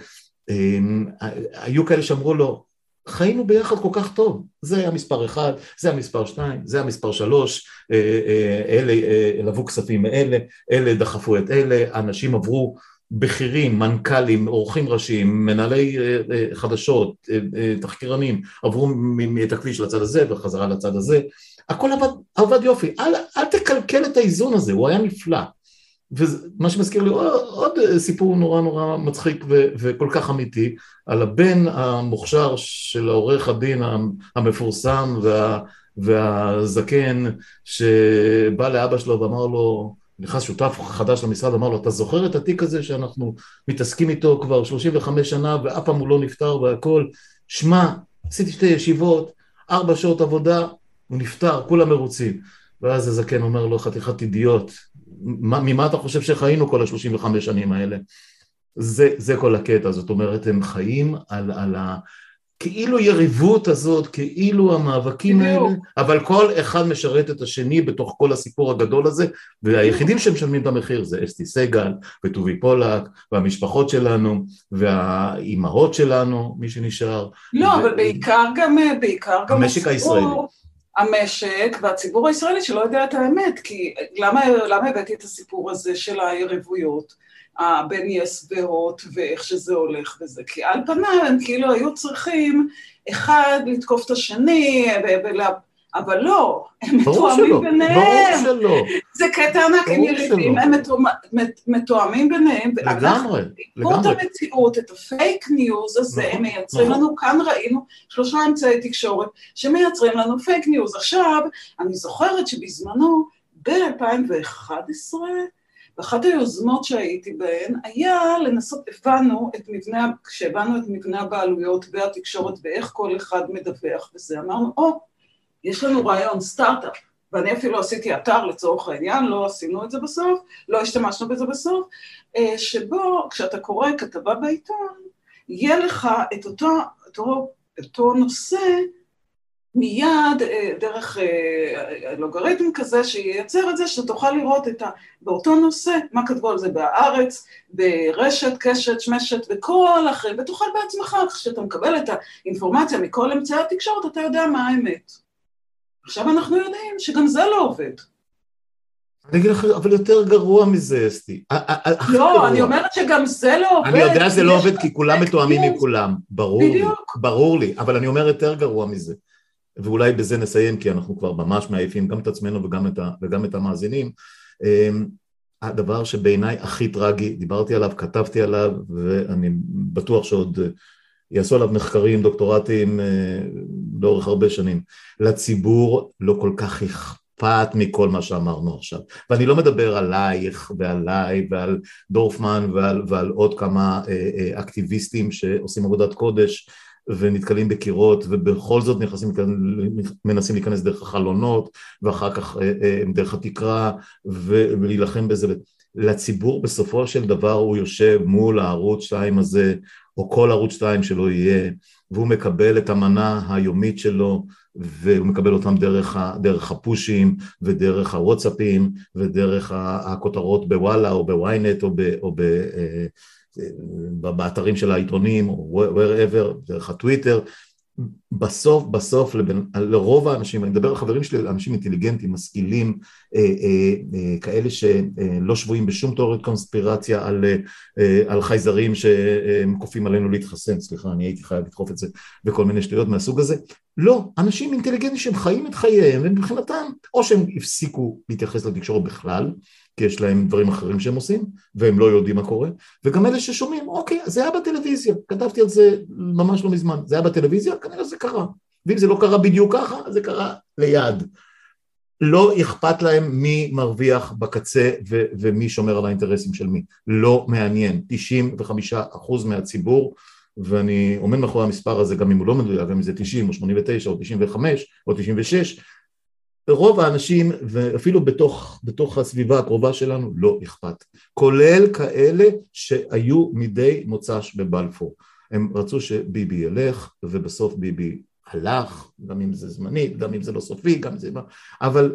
היו כאלה שאמרו לו, חיינו ביחד כל כך טוב, זה המספר 1, זה המספר 2, זה המספר 3, אלה לבו כספים מאלה, אלה דחפו את אלה, אנשים עברו בכירים, מנכ"לים, עורכים ראשיים, מנהלי חדשות, תחקירנים, עברו את הכביש לצד הזה וחזרה לצד הזה, הכל עבד יופי, אל תקלקל את האיזון הזה, הוא היה נפלא. ומה שמזכיר לי עוד סיפור נורא מצחיק וכל כך אמיתי, על הבן המוכשר של העורך הדין המפורסם והזקן, שבא לאבא שלו ואמר לו, נכנס שותף חדש למשרד, אמר לו, אתה זוכר את התיק הזה שאנחנו מתעסקים איתו כבר 35 שנה ואף פעם הוא לא נפטר והכל, שמע, עשיתי 2 ישיבות, 4 שעות עבודה, הוא נפטר, כולם מרוצים. ואז הזקן אומר לו, חתיכת אידיוט, ממה אתה חושב שחיינו כל ה-35 שנים האלה? זה כל הקטע, זאת אומרת, הם חיים על כאילו יריבות הזאת, כאילו המאבקים האלה, אבל כל אחד משרת את השני בתוך כל הסיפור הגדול הזה, והיחידים שמשלמים את המחיר זה אסתי סגל וטובי פולק, והמשפחות שלנו, והאימהות שלנו, מי שנשאר. לא, אבל בעיקר גם המשק הישראלי. המשק והציבור הישראלי שלא יודע את האמת, כי למה הבאתי את הסיפור הזה של היריבויות? בין יס והוט ואיך שזה הולך וזה, כי על פניו הם כאילו היו צריכים אחד לתקוף את השני, אבל לא, הם מתואמים ביניהם. ברור שלא. זה קטע ענק, הם יריבים, הם מתואמים ביניהם, לגמרי. את המציאות, את הפייק ניוז הזה, הם מייצרים לנו, כאן ראינו 3 אמצעי תקשורת שמייצרים לנו פייק ניוז. עכשיו, אני זוכרת שבזמנו, ב-2011, ואחת היוזמות שהייתי בהן היה לנסות, כשהבנו את מבנה הבעלויות והתקשורת ואיך כל אחד מדווח וזה, אמרנו, יש לנו רעיון סטארט-אפ, ואני אפילו עשיתי אתר לצורך העניין, לא עשינו את זה בסוף, לא השתמשנו בזה בסוף, שבו כשאתה קורא כתבה בעיתון, יהיה לך את אותו נושא, מיד דרך לוגריתם כזה שייצר את זה, שתוכל לראות באותו נושא, מה כתבו על זה בארץ, ברשת, קשת, שמשת וכל אחרים, ותוכל בעצמך, כשאתה מקבל את האינפורמציה מכל אמצעי התקשורת, אתה יודע מה האמת. עכשיו אנחנו יודעים שגם זה לא עובד. אני אגיד לך, אבל יותר גרוע מזה, אסתי. לא, אני אומרת שגם זה לא עובד. אני יודע שזה לא עובד כי כולם מתואמים עם כולם, ברור לי, אבל אני אומר יותר גרוע מזה. ואולי בזה נסיים, כי אנחנו כבר ממש מעייפים גם את עצמנו וגם את המאזינים. הדבר שבעיניי הכי טרגי, דיברתי עליו, כתבתי עליו, ואני בטוח שעוד יעשו עליו מחקרים, דוקטורטים, לאורך הרבה שנים. לציבור לא כל כך אכפת מכל מה שאמרנו עכשיו. ואני לא מדבר עלייך ועליי ועל דורפמן ועל עוד כמה אקטיביסטים שעושים עבודת קודש ונתקלים בקירות, ובכל זאת מנסים להיכנס דרך החלונות, ואחר כך דרך התקרה, ולהילחם בזה. לציבור בסופו של דבר הוא יושב מול הערוץ 2 הזה, או כל ערוץ 2 שלו יהיה, והוא מקבל את המנה היומית שלו, והוא מקבל אותם דרך הפושים, ודרך הוואטסאפים, ודרך הכותרות בוואלה, או בוויינט, או באתרים של העיתונים, או wherever, דרך הטוויטר. בסוף לרוב האנשים, אני מדבר על חברים שלי, אנשים אינטליגנטים, משכילים, כאלה שלא שבויים בשום תיאוריית קונספירציה על חייזרים שהם כופים עלינו להתחסן, סליחה, אני הייתי חייב לדחוף את זה, וכל מיני שטויות מהסוג הזה. לא, אנשים אינטליגנטים שהם חיים את חייהם, ומבחינתם, או שהם הפסיקו להתייחס לתקשורת בכלל, כי יש להם דברים אחרים שהם עושים, והם לא יודעים מה קורה, וגם אלה ששומעים, אוקיי, זה היה בטלוויזיה, כתבתי על זה ממש לא מזמן, זה היה בטלוויזיה, כנראה זה קרה, ואם זה לא קרה בדיוק ככה, זה קרה ליד. לא אכפת להם מי מרוויח בקצה, ומי שומר על האינטרסים של מי, לא מעניין, 95% מהציבור, ואני עומד מאחורי המספר הזה, גם אם הוא לא מדויק, גם אם זה 90 או 89 או 95 או 96, רוב האנשים, ואפילו בתוך הסביבה הקרובה שלנו, לא אכפת. כולל כאלה שהיו מדי מוצ"ש בבלפור. הם רצו שביבי ילך, ובסוף ביבי הלך, גם אם זה זמני, גם אם זה לא סופי, גם אם זה... אבל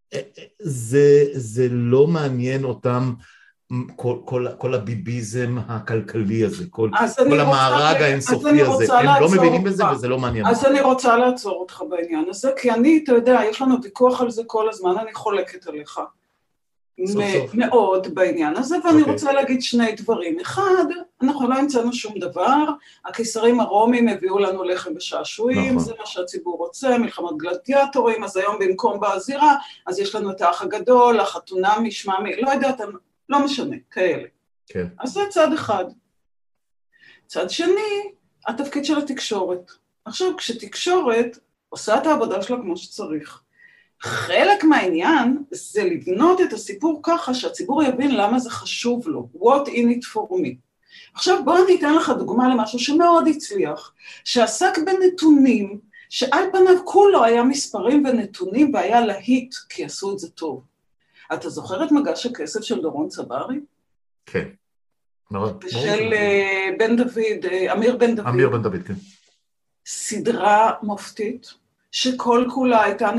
זה לא מעניין אותם, כל הביביזם הכלכלי הזה, כל המארג האינסופי הזה, הם לא מבינים בזה וזה לא מעניין. אז אני רוצה לעצור אותך בעניין הזה, כי אני, אתה יודע, יש לנו ויכוח על זה כל הזמן, אני חולקת עליך מאוד בעניין הזה, ואני רוצה להגיד שני דברים. אחד, אנחנו לא המצאנו שום דבר, הקיסרים הרומים הביאו לנו לחם ושעשועים, זה מה שהציבור רוצה, מלחמות גלדיאטורים, אז היום במקום בזירה, אז יש לנו את האח הגדול, החתונמי, שממי, לא יודעת, לא משנה, כאלה. כן. אז זה צד אחד. צד שני, התפקיד של התקשורת. עכשיו, כשתקשורת עושה את העבודה שלה כמו שצריך, חלק מהעניין זה לבנות את הסיפור ככה שהציבור יבין למה זה חשוב לו. What in it for me. עכשיו בוא אני אתן לך דוגמה למשהו שמאוד הצליח, שעסק בנתונים, שעל פניו כולו היה מספרים ונתונים והיה להיט, כי עשו את זה טוב. אתה זוכר את מגש הכסף של דורון צברי? כן. של בן דוד, אמיר בן דוד. אמיר בן דוד, כן. סדרה מופתית, שכל כולה הייתה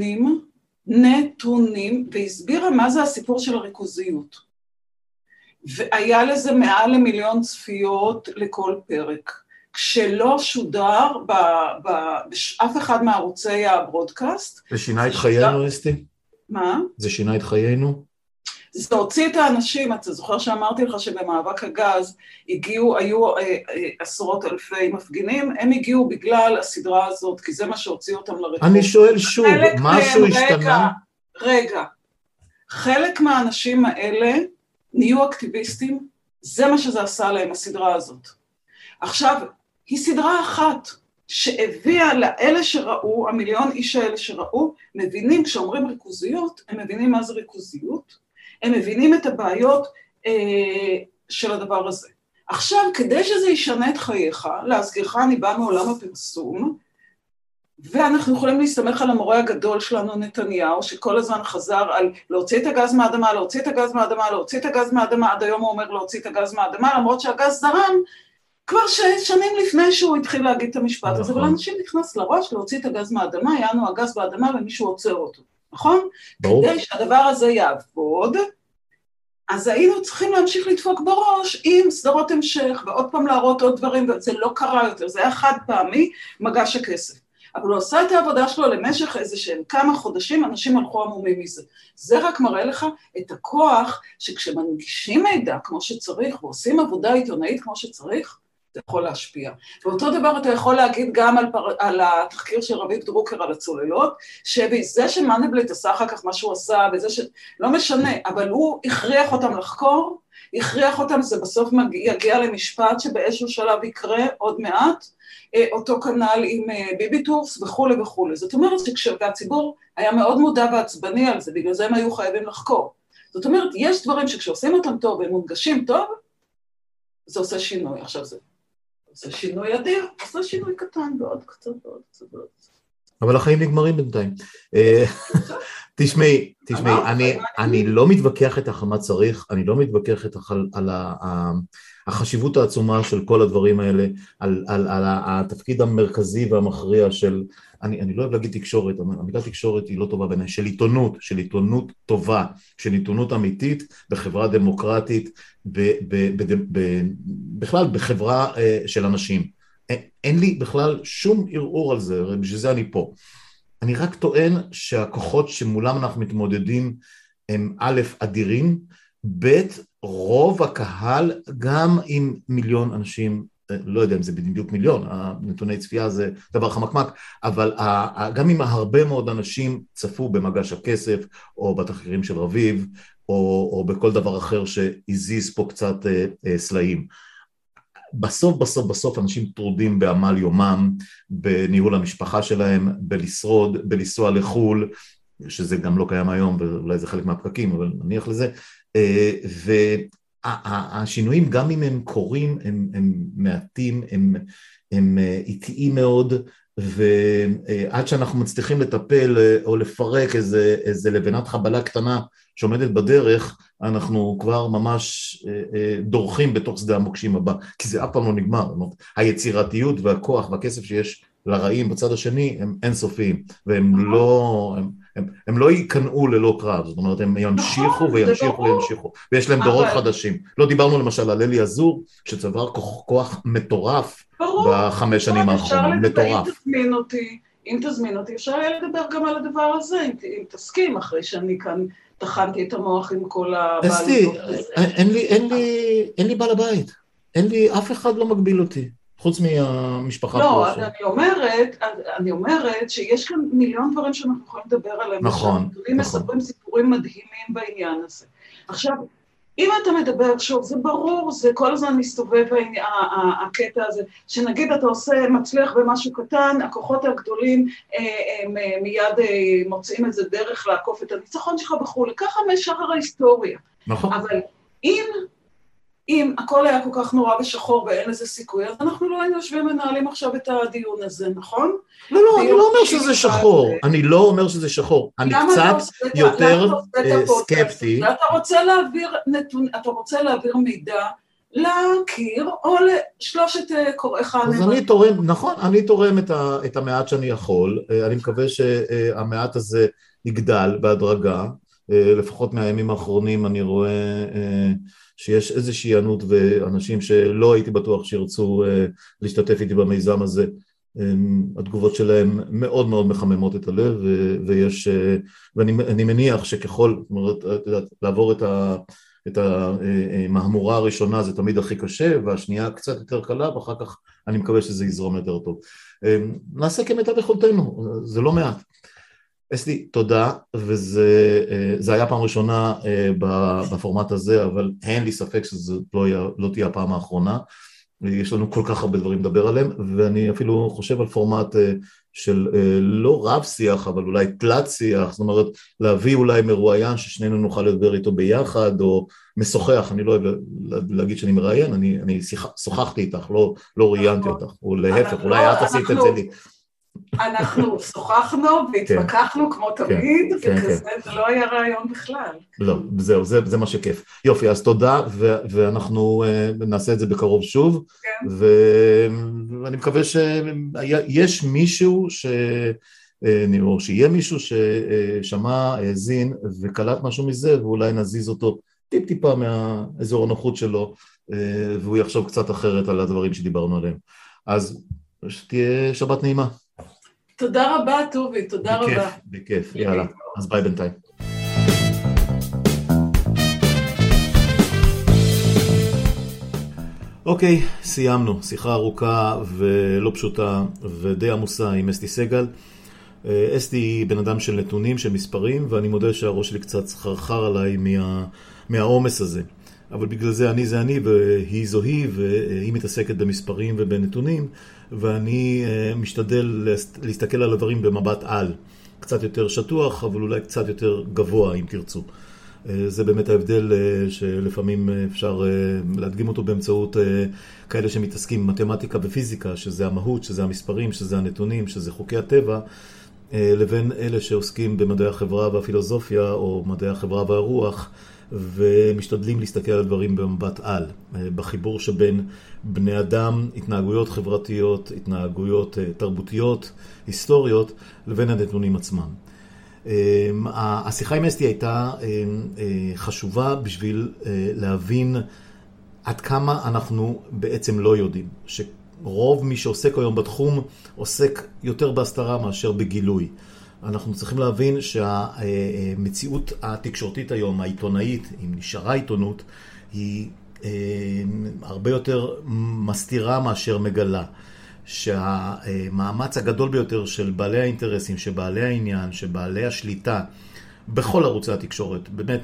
נתונים, והסבירה מה זה הסיפור של הריכוזיות. והיה לזה מעל ל1,000,000 צפיות לכל פרק. כשלא שודר באף אחד מערוצי הברודקאסט. זה שינה את חיינו, אסתי? מה? זה שינה את חיינו? זה הוציא את האנשים, אתה זוכר שאמרתי לך שבמאבק הגז היו עשרות אלפי מפגינים, הם הגיעו בגלל הסדרה הזאת, כי זה מה שהוציא אותם לרחוב. אני שואל שוב, משהו השתנה? רגע, חלק מהאנשים האלה נהיו אקטיביסטים, זה מה שזה עשה להם, הסדרה הזאת. עכשיו, היא סדרה אחת שהביאה לאלה שראו, 1,000,000 איש האלה שראו, מבינים, כשאומרים ריכוזיות, הם מבינים מה זה ריכוזיות, הם מבינים את הבעיות של הדבר הזה. עכשיו, כדי שזה ישנה את חייך, להזכירך, אני באה מעולם הפרסום, ואנחנו יכולים להסתמך על המורה הגדול שלנו, נתניהו, שכל הזמן חזר על להוציא את הגז מהאדמה, להוציא את הגז מהאדמה, להוציא את הגז מהאדמה, עד היום הוא אומר להוציא את הגז מהאדמה, למרות שהגז זרם, כבר שנים לפני שהוא התחיל להגיד את המשפט הזה, אבל אנשים נכנס לראש להוציא את הגז מהאדמה, יענו הגז באדמה ומישהו עוצר אותו, נכון? ברור. כדי שהדבר הזה יעבוד, אז היינו צריכים להמשיך לדפוק בראש עם סדרות המשך, ועוד פעם להראות עוד דברים, וזה לא קרה יותר, זה היה חד פעמי, מגש הכסף. אבל הוא עושה את העבודה שלו למשך איזה שהם כמה חודשים, אנשים הלכו עמומים מזה. זה רק מראה לך את הכוח שכשמנגישים מידע כמו שצריך, ועושים עבודה עיתונאית כמו שצריך, זה יכול להשפיע. ואותו דבר אתה יכול להגיד גם על התחקיר של רביב דרוקר על הצוללות, שזה שמנדלבליט עשה אחר כך מה שהוא עשה, וזה לא משנה, אבל הוא הכריח אותם לחקור, הכריח אותם, זה בסוף יגיע למשפט שבאיזשהו שלב יקרה עוד מעט, אותו כנל עם ביבי טורס וכו' וכו'. זאת אומרת שהציבור היה מאוד מודע ועצבני על זה, בגלל זה הם היו חייבים לחקור. זאת אומרת, יש דברים שכשעושים אותם טוב והם מונגשים טוב, זה עושה שינוי. עכשיו זה עושה שינוי אדיר, עושה שינוי קטן ועוד קצת ועוד קצת ועוד קצת. אבל החיים נגמרים בינתיים. תשמעי, אני לא מתווכח איתך מה צריך, אני לא מתווכח איתך על החשיבות העצומה של כל הדברים האלה, על התפקיד המרכזי והמכריע של, אני לא אוהב להגיד תקשורת, המילה תקשורת היא לא טובה בעיניי, של עיתונות טובה, של עיתונות אמיתית בחברה דמוקרטית, בכלל בחברה של אנשים. אין לי בכלל שום ערעור על זה, בשביל זה אני פה. אני רק טוען שהכוחות שמולם אנחנו מתמודדים הם א', אדירים, ב', רוב הקהל, גם עם מיליון אנשים, לא יודע אם זה בדיוק מיליון, נתוני צפייה זה דבר חמקמק, אבל גם אם הרבה מאוד אנשים צפו במגש הכסף, או בתחקירים של רביב, או בכל דבר אחר שהזיז פה קצת סלעים. בסוף אנשים טרודים בעמל יומם, בניהול המשפחה שלהם, בלשרוד, בלנסוע לחול, שזה גם לא קיים היום, ואולי זה חלק מהפקקים, אבל נניח לזה, והשינויים, גם אם הם קורים, הם מעטים, הם איטיים מאוד, ועד שאנחנו מצליחים לטפל או לפרק איזה לבנת חבלה קטנה שעומדת בדרך, אנחנו כבר ממש דורכים בתוך שדה המוקשים הבא, כי זה אף פעם לא נגמר. היצירתיות והכוח והכסף שיש לרעים בצד השני הם אינסופיים, והם לא ייכנעו ללא קרב, זאת אומרת, הם ימשיכו וימשיכו וימשיכו, ויש להם דורות חדשים. לא דיברנו למשל על אלי עזור, שצבר כוח מטורף ב5 שנים האחרונות, מטורף. אם תזמין אותי, אפשר היה לדבר גם על הדבר הזה, אם תסכים, אחרי שאני כאן תחנתי את המוח עם כל הבעלות. אסתי, אין לי בעל הבית, אף אחד לא מגביל אותי. חוץ מהמשפחה. לא, אני אומרת שיש כאן מיליון דברים שאנחנו יכולים לדבר עליהם. נכון. מספרים סיפורים מדהימים בעניין הזה. עכשיו, אם אתה מדבר, שוב, זה ברור, זה כל הזמן מסתובב הקטע הזה, שנגיד אתה מצליח במשהו קטן, הכוחות הגדולים מיד מוצאים איזה דרך לעקוף את הניצחון שלך בחו"ל, ככה משחר ההיסטוריה. נכון. אבל אם הכל היה כל כך נורא ושחור ואין לזה סיכוי, אז אנחנו לא היינו יושבים מנהלים עכשיו את הדיון הזה, נכון? לא, אני לא אומר שזה שחור, אני לא אומר שזה שחור, אני קצת יותר סקפטי. אתה רוצה להעביר מידע לקיר או לשלושת קוראיך הנאמנים. אז אני תורם, נכון, אני תורם את המעט שאני יכול, אני מקווה שהמעט הזה יגדל בהדרגה, לפחות מהימים האחרונים אני רואה שיש איזושהי ענות ואנשים שלא הייתי בטוח שירצו להשתתף איתי במיזם הזה, התגובות שלהם מאוד מאוד מחממות את הלב, ואני מניח שככל, זאת אומרת, לעבור את המהמורה הראשונה זה תמיד הכי קשה, והשנייה קצת יותר קלה, ואחר כך אני מקווה שזה יזרום יותר טוב. נעשה כמיטב יכולתנו, זה לא מעט. אסתי, תודה, וזה היה פעם ראשונה בפורמט הזה, אבל אין לי ספק שזה לא תהיה הפעם האחרונה, יש לנו כל כך הרבה דברים לדבר עליהם, ואני אפילו חושב על פורמט של לא רב שיח, אבל אולי תלת שיח, זאת אומרת, להביא אולי מרואיין ששנינו נוכל לדבר איתו ביחד, או משוחח, אני לא אוהב להגיד שאני מראיין, אני שוחחתי איתך, לא ראיינתי אותך, או להפך, אולי את עשית את זה לי. אנחנו שוחחנו והתווכחנו כמו תמיד, וכזה זה לא היה רעיון בכלל. לא, זהו, זה מה שכיף. יופי, אז תודה, ואנחנו נעשה את זה בקרוב שוב, ואני מקווה שיש מישהו או שיהיה מישהו ששמע, האזין וקלט משהו מזה, ואולי נזיז אותו טיפה מהאזור הנוחות שלו, והוא יחשוב קצת אחרת על הדברים שדיברנו עליהם. אז שתהיה שבת נעימה. תודה רבה, טובי, תודה רבה. בכיף, יאללה. אז ביי בינתיים. אוקיי, סיימנו. שיחה ארוכה ולא פשוטה ודי עמוסה עם אסתי סגל. אסתי היא בן אדם של נתונים, של מספרים, ואני מודה שהראש שלי קצת חרחר עליי מהעומס הזה. אבל בגלל זה אני והיא זו היא, והיא מתעסקת במספרים ובנתונים, ואני משתדל להסתכל על הדברים במבט על. קצת יותר שטוח, אבל אולי קצת יותר גבוה, אם תרצו. זה באמת ההבדל שלפעמים אפשר להדגים אותו באמצעות כאלה שמתעסקים במתמטיקה ופיזיקה, שזה המהות, שזה המספרים, שזה הנתונים, שזה חוקי הטבע, לבין אלה שעוסקים במדעי החברה והפילוסופיה, או מדעי החברה והרוח, ומשתדלים להסתכל על דברים במבט על, בחיבור שבין בני אדם, התנהגויות חברתיות, התנהגויות תרבותיות, היסטוריות, לבין הנתונים עצמם. השיחה עם אסתי הייתה חשובה בשביל להבין עד כמה אנחנו בעצם לא יודעים, שרוב מי שעוסק היום בתחום עוסק יותר בהסתרה מאשר בגילוי. אנחנו צריכים להבין שהמציאות התקשורתית היום, העיתונאית, אם נשארה עיתונות, היא הרבה יותר מסתירה מאשר מגלה. שהמאמץ הגדול ביותר של בעלי האינטרסים, שבעלי העניין, שבעלי השליטה, בכל ערוצי התקשורת, באמת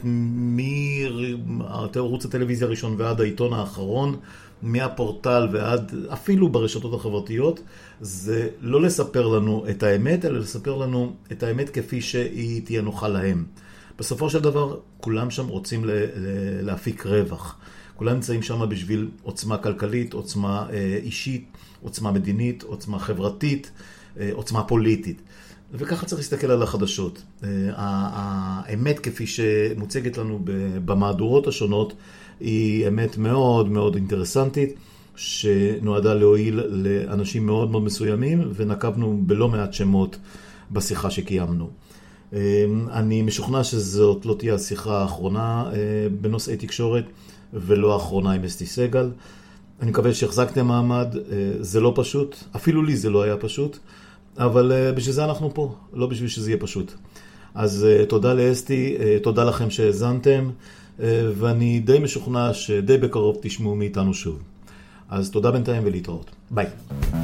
מערוץ הטלוויזיה הראשון ועד העיתון האחרון, מהפורטל ועד אפילו ברשתות החברתיות, זה לא לספר לנו את האמת, אלא לספר לנו את האמת כפי שהיא תהיה נוחה להם. בסופו של דבר, כולם שם רוצים להפיק רווח. כולם נמצאים שם בשביל עוצמה כלכלית, עוצמה אישית, עוצמה מדינית, עוצמה חברתית, עוצמה פוליטית. וככה צריך להסתכל על החדשות. האמת כפי שמוצגת לנו במהדורות השונות, היא אמת מאוד מאוד אינטרסנטית, שנועדה להועיל לאנשים מאוד מאוד מסוימים, ונקבנו בלא מעט שמות בשיחה שקיימנו. אני משוכנע שזאת לא תהיה השיחה האחרונה בנושאי תקשורת, ולא האחרונה עם אסתי סגל. אני מקווה שהחזקתם מעמד, זה לא פשוט, אפילו לי זה לא היה פשוט, אבל בשביל זה אנחנו פה, לא בשביל שזה יהיה פשוט. אז תודה לאסתי, תודה לכם שהאזנתם, ואני די משוכנע שדי בקרוב תשמעו מאיתנו שוב. אז תודה בינתיים ולהתראות. ביי.